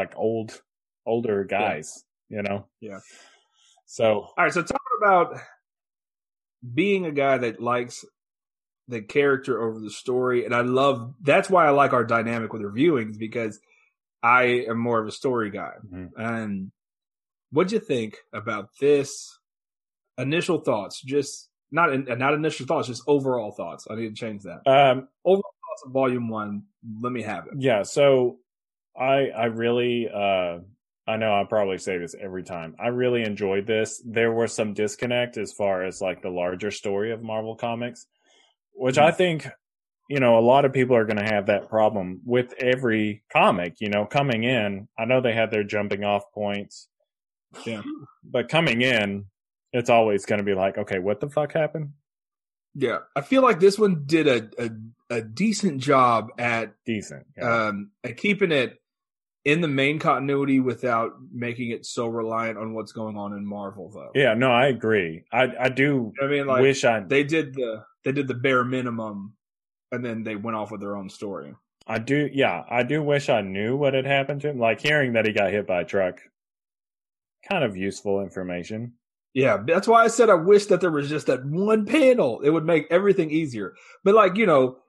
older guys, you know? Yeah. So. All right. So talking about being a guy that likes the character over the story, and that's why I like our dynamic with reviewing, is because I am more of a story guy. Mm-hmm. And what'd you think about this? Initial thoughts, just not initial thoughts, just overall thoughts. I need to change that. Overall thoughts of Volume 1. Let me have it. Yeah. So I really, I know I probably say this every time. I really enjoyed this. There was some disconnect as far as like the larger story of Marvel Comics, which I think, you know, a lot of people are going to have that problem with every comic, you know, coming in. I know they had their jumping off points. Yeah. But coming in, it's always going to be like, okay, what the fuck happened? Yeah. I feel like this one did a decent job at keeping it in the main continuity without making it so reliant on what's going on in Marvel, though. Yeah, no, I agree. I do. I mean, like, wish they did the bare minimum, and then they went off with their own story. I do. Yeah, I do wish I knew what had happened to him. Like hearing that he got hit by a truck, kind of useful information. Yeah, that's why I said I wish that there was just that one panel. It would make everything easier. But like, you know,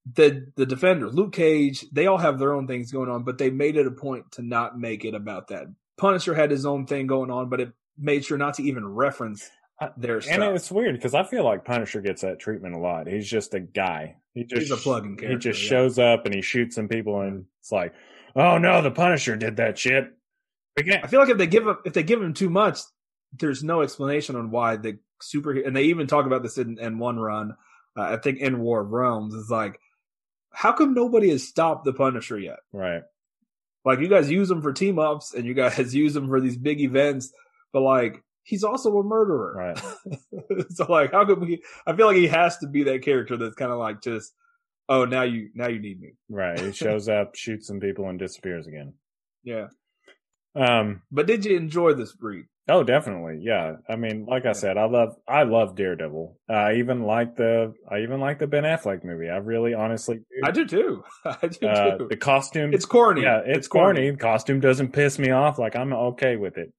the Defenders, Luke Cage, they all have their own things going on, but they made it a point to not make it about that. Punisher had his own thing going on, but it made sure not to even reference their stuff. And it's weird because I feel like Punisher gets that treatment a lot. He's just a guy. He's a plug-in character. He just shows up and he shoots some people, and it's like, oh no, the Punisher did that shit. I feel like if they give him too much, there's no explanation on why the superhero. And they even talk about this in one run. I think in War of Realms is like, how come nobody has stopped the Punisher yet? Right. Like, you guys use him for team ups and you guys use him for these big events, but like, he's also a murderer. Right. So like, how could we? I feel like he has to be that character that's kind of like just, oh, now you need me. Right. He shows up, shoots some people, and disappears again. Yeah. But did you enjoy this read? Oh, definitely. Yeah. I mean, like I said, I love Daredevil. I even like the Ben Affleck movie. I really honestly do. I do too. The costume. It's corny. Yeah, it's corny. The costume doesn't piss me off. Like, I'm okay with it.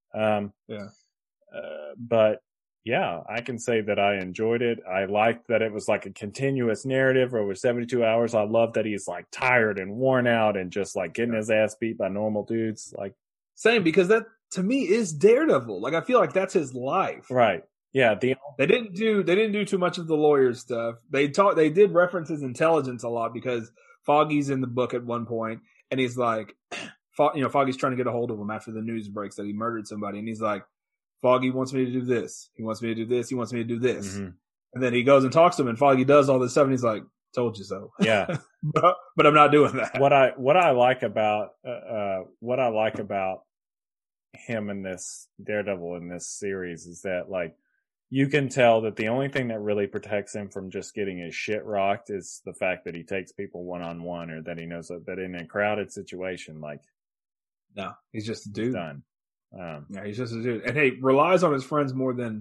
But yeah, I can say that I enjoyed it. I liked that it was like a continuous narrative over 72 hours. I love that he's like tired and worn out and just like getting his ass beat by normal dudes. Like, same, because that to me is Daredevil. Like, I feel like that's his life. Right. Yeah. They didn't do too much of the lawyer stuff. They did reference his intelligence a lot because Foggy's in the book at one point and he's like, Foggy's trying to get a hold of him after the news breaks that he murdered somebody. And he's like, Foggy wants me to do this. He wants me to do this. He wants me to do this. Mm-hmm. And then he goes and talks to him and Foggy does all this stuff and he's like, told you so. Yeah. but I'm not doing that. What I like about him in this Daredevil in this series is that like you can tell that the only thing that really protects him from just getting his shit rocked is the fact that he takes people one-on-one, or that he knows that in a crowded situation, like, no, he's just a dude. Done. Yeah, he's just a dude, and he relies on his friends more than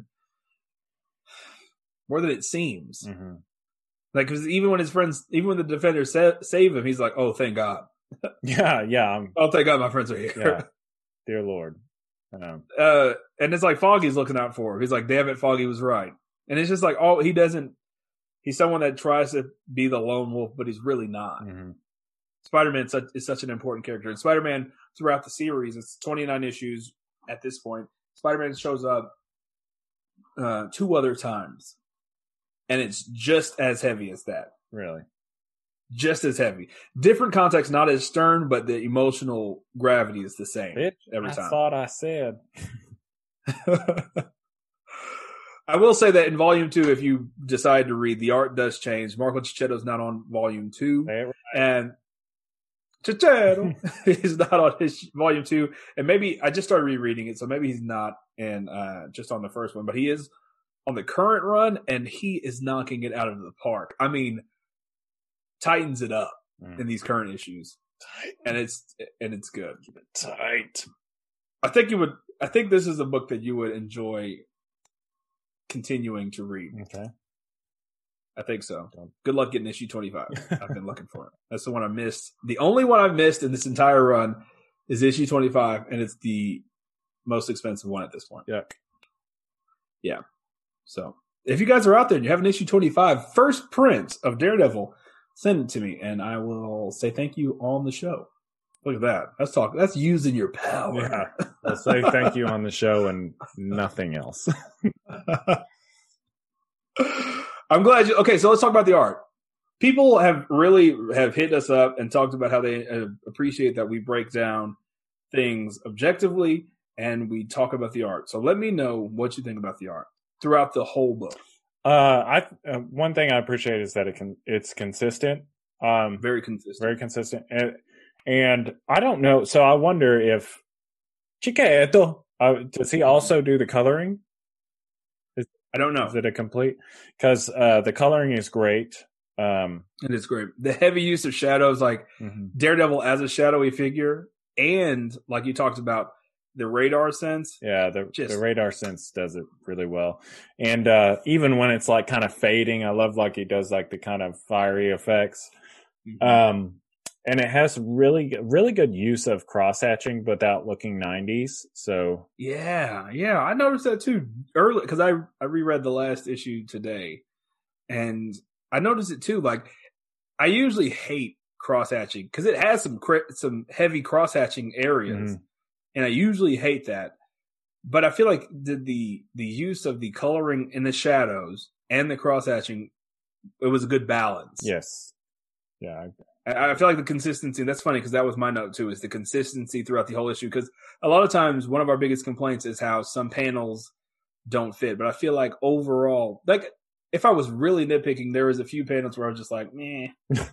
it seems. Mm-hmm. Like, because even when the Defenders save him, he's like, "Oh, thank God." Yeah. Oh, thank God, my friends are here. Yeah. Dear Lord. And it's like Foggy's looking out for him. He's like, "Damn it, Foggy was right." And it's just like, he's someone that tries to be the lone wolf, but he's really not. Mm-hmm. Spider-Man is such an important character. And Spider-Man, throughout the series, it's 29 issues at this point. Spider-Man shows up 2 other times. And it's just as heavy as that. Really? Just as heavy. Different context, not as stern, but the emotional gravity is the same every time. I thought I said. I will say that in Volume 2, if you decide to read, the art does change. Marco Cicchetto's not on Volume 2. Right. And Cicchetto is not on his Volume 2. And maybe, I just started rereading it, so maybe he's not just on the first one. But he is on the current run, and he is knocking it out of the park. I mean, tightens it up in these current issues, and it's good. Tight. I think this is a book that you would enjoy continuing to read. Okay. I think so. Good luck getting issue 25. I've been looking for it. That's the one I missed. The only one I've missed in this entire run is issue 25, and it's the most expensive one at this point. Yuck. Yeah. So if you guys are out there and you have an issue 25, first print of Daredevil, send it to me and I will say thank you on the show. Look at that. That's using your power. Yeah. I'll say thank you on the show and nothing else. I'm glad okay, so let's talk about the art. People have hit us up and talked about how they appreciate that we break down things objectively and we talk about the art. So let me know what you think about the art throughout the whole book. One thing I appreciate is that it's consistent. Very consistent. Very consistent. And I don't know. So I wonder if Cicchetto, does he also do the coloring? I don't know. Is it a complete? Because the coloring is great. It is great. The heavy use of shadows, like Daredevil as a shadowy figure, and like you talked about, the radar sense. Yeah, the radar sense does it really well. And even when it's like kind of fading, I love like he does like the kind of fiery effects. Mm-hmm. And it has really good use of cross hatching without looking 90s. So yeah, I noticed that too early because I reread the last issue today, and I noticed it too. Like I usually hate cross hatching because it has some heavy cross hatching areas, and I usually hate that. But I feel like the use of the coloring in the shadows and the cross hatching, it was a good balance. Yes. Yeah. I feel like the consistency, that's funny because that was my note too, is the consistency throughout the whole issue. Because a lot of times one of our biggest complaints is how some panels don't fit. But I feel like overall, like if I was really nitpicking, there was a few panels where I was just like, meh.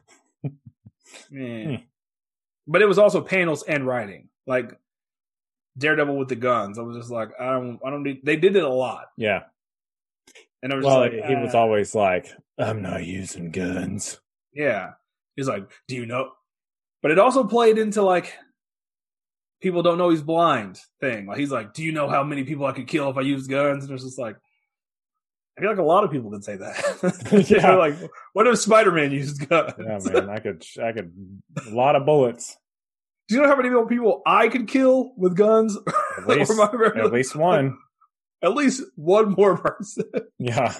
meh. But it was also panels and writing. Like Daredevil with the guns. I was just like, I don't need, they did it a lot. Yeah. And I was just like, he was always like, I'm not using guns. Yeah. He's like, do you know? But it also played into like, people don't know he's blind thing. Like he's like, do you know how many people I could kill if I used guns? And it's just like, I feel like a lot of people can say that. Yeah. Like, what if Spider-Man used guns? Yeah, man, I could a lot of bullets. Do you know how many people I could kill with guns? At least one. At least one more person. Yeah.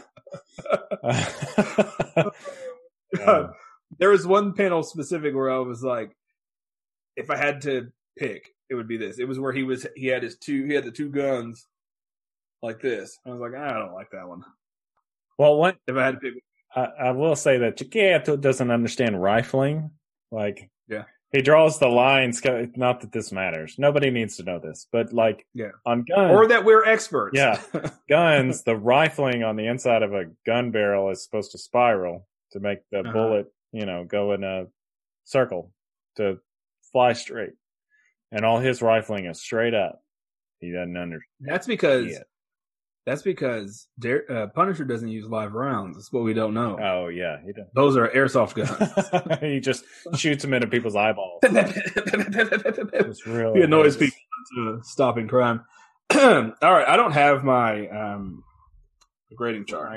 There was one panel specific where I was like, if I had to pick, it would be this. It was where he had the two guns like this. I was like, I don't like that one. Well, if I had to pick, I will say that Chiquito doesn't understand rifling. Like, yeah, he draws the lines. Not that this matters. Nobody needs to know this, but like, on guns, or that we're experts. Yeah, guns. The rifling on the inside of a gun barrel is supposed to spiral to make the bullet, go in a circle to fly straight. And all his rifling is straight up. He doesn't understand. That's because Punisher doesn't use live rounds. That's what we don't know. Oh, yeah. He does. Those are airsoft guns. He just shoots them into people's eyeballs. It's really he annoys people into stopping crime. All right. I don't have my grading chart.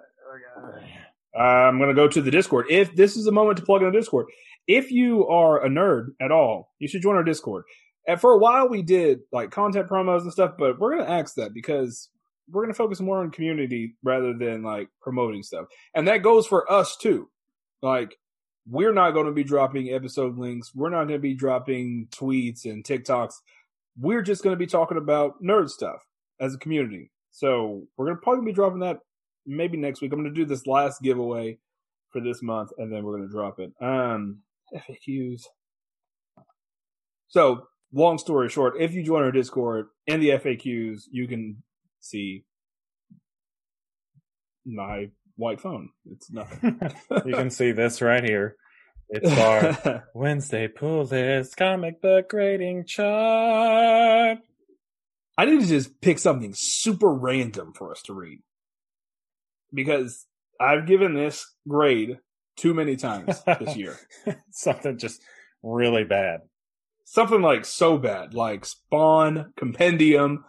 I'm going to go to the Discord. If this is a moment to plug in the Discord, if you are a nerd at all, you should join our Discord. And for a while, we did like content promos and stuff, but we're going to axe that because we're going to focus more on community rather than like promoting stuff. And that goes for us too. Like, we're not going to be dropping episode links. We're not going to be dropping tweets and TikToks. We're just going to be talking about nerd stuff as a community. So we're going to probably be dropping that maybe next week. I'm going to do this last giveaway for this month, and then we're going to drop it. FAQs. So, long story short, if you join our Discord in the FAQs, you can see my white phone. It's nothing. You can see this right here. It's our Wednesday Pull List comic book grading chart. I need to just pick something super random for us to read. Because I've given this grade too many times this year. Something just really bad. Something like so bad, like Spawn Compendium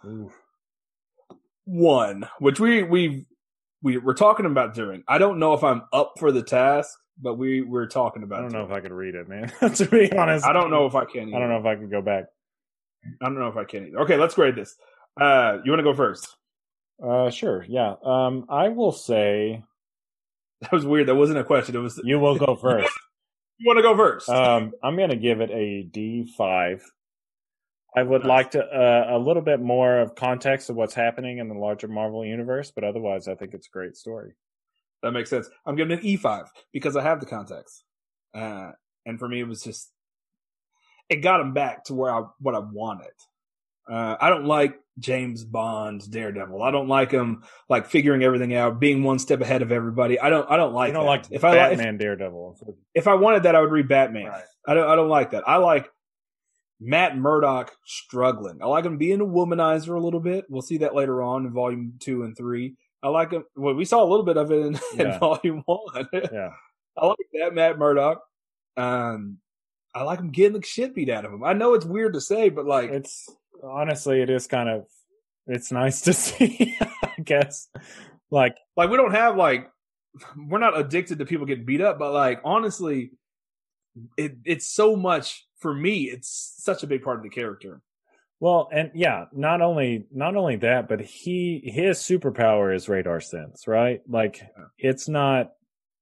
1, which we're talking about doing. I don't know if I'm up for the task, but we're talking about. I don't know if I could read it, man. To be honest, I don't know if I can. Either. I don't know if I can go back. I don't know if I can either. Okay, let's grade this. You want to go first? Sure. Yeah. I will say that was weird. That wasn't a question. It was. You will go first. You want to go first? I'm going to give it a D5. I would like to a little bit more of context of what's happening in the larger Marvel universe, but otherwise, I think it's a great story. That makes sense. I'm giving it an E5 because I have the context, and for me, it was just it got him back to what I wanted. I don't like James Bond's Daredevil. I don't like him like figuring everything out, being one step ahead of everybody. I don't like. You don't that. like if Batman Daredevil. If I wanted that, I would read Batman. Right. I don't like that. I like Matt Murdock struggling. I like him being a womanizer a little bit. We'll see that later on in volume 2 and 3. I like him. Well, we saw a little bit of it in volume 1. Yeah. I like that Matt Murdock. I like him getting the shit beat out of him. I know it's weird to say, but like it's honestly, it is kind of, it's nice to see, I guess. Like we don't have we're not addicted to people getting beat up, but like, honestly, it's so much for me. It's such a big part of the character. Well, and yeah, not only that, but his superpower is radar sense, right? Like it's not.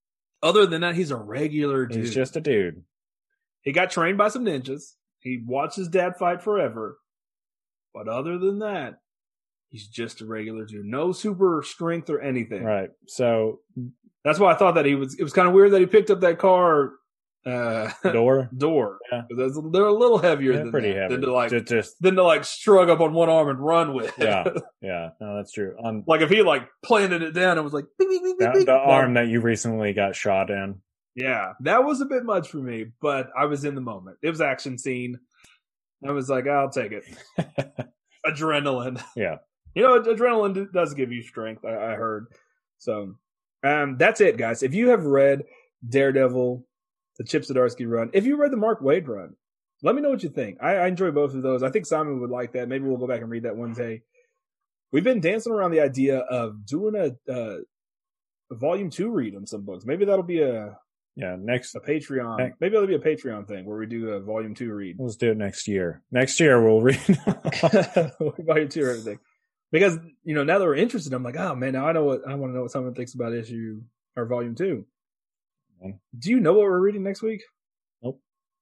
Other than that, he's a regular dude. He's just a dude. He got trained by some ninjas. He watched his dad fight forever. But other than that, he's just a regular dude. No super strength or anything. Right. So that's why I thought that it was kind of weird that he picked up that car door. Yeah. They're a little heavier than pretty that, heavy. than to like shrug up on one arm and run with. Yeah. No, that's true. Like if he like planted it down and was like beep, beep, beep, beep, beep. The arm that you recently got shot in. Yeah, that was a bit much for me, but I was in the moment. It was action scene. I was like, I'll take it. Adrenaline. Yeah. Adrenaline does give you strength, I heard. So, that's it, guys. If you have read Daredevil, the Chip Zdarsky run, if you read the Mark Waid run, let me know what you think. I enjoy both of those. I think Simon would like that. Maybe we'll go back and read that one day. We've been dancing around the idea of doing a volume 2 read on some books. Maybe that'll be a Patreon. Maybe that'll be a Patreon thing where we do a volume 2 read. Let's do it next year. Next year we'll read volume 2 or everything. Because, now that we're interested, I'm like, oh man, now I want to know what someone thinks about issue or volume 2. Do you know what we're reading next week? Nope.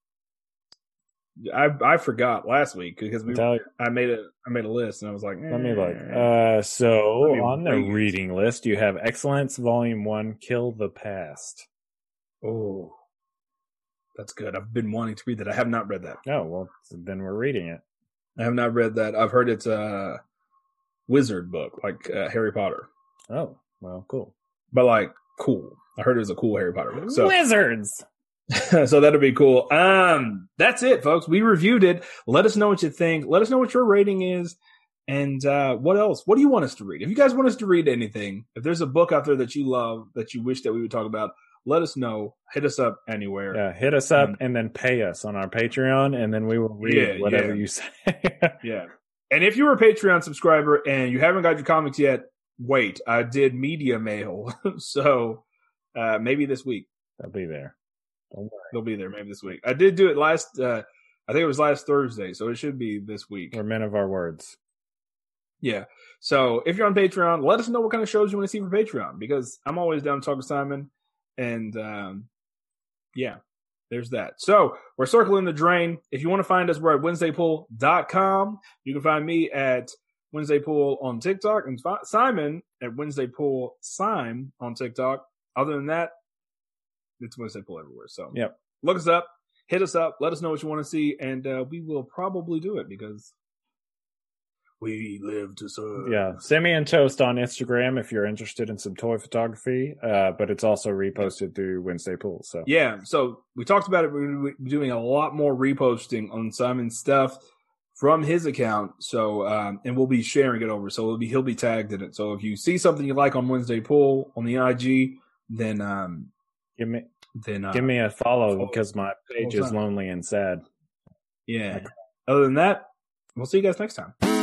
I forgot last week because I made a list and I was like, let me look. So on the reading list, you have Excellence Volume 1, Kill the Past. Oh, that's good. I've been wanting to read that. I have not read that. Oh, well, then we're reading it. I have not read that. I've heard it's a wizard book, like Harry Potter. Oh, well, cool. But like, cool. I heard it was a cool Harry Potter book. So. Wizards! So that'll be cool. That's it, folks. We reviewed it. Let us know what you think. Let us know what your rating is. And what else? What do you want us to read? If you guys want us to read anything, if there's a book out there that you love, that you wish that we would talk about, let us know. Hit us up anywhere. Yeah, hit us up and then pay us on our Patreon, and then we will read whatever you say. Yeah. And if you're a Patreon subscriber and you haven't got your comics yet, wait. I did media mail. So maybe this week. They'll be there. Don't worry. They'll be there maybe this week. I did do it I think it was last Thursday, so it should be this week. We're men of our words. Yeah. So if you're on Patreon, let us know what kind of shows you want to see for Patreon, because I'm always down to talk to Simon. And yeah, there's that. So we're circling the drain. If you want to find us, we're at WednesdayPool.com. You can find me at WednesdayPool on TikTok and Simon at WednesdayPoolSime on TikTok. Other than that, it's Wednesday Pool everywhere. So yep. Look us up, hit us up, let us know what you want to see, and we will probably do it because we live to serve. Yeah. Semi and Toast on Instagram if you're interested in some toy photography, but it's also reposted through Wednesday Pool. So yeah. So we talked about it. We're doing a lot more reposting on Simon's stuff from his account. So and we'll be sharing it over. So he'll be tagged in it. So if you see something you like on Wednesday Pool on the IG, then give me a follow because my page is lonely and sad. Yeah. Other than that, we'll see you guys next time.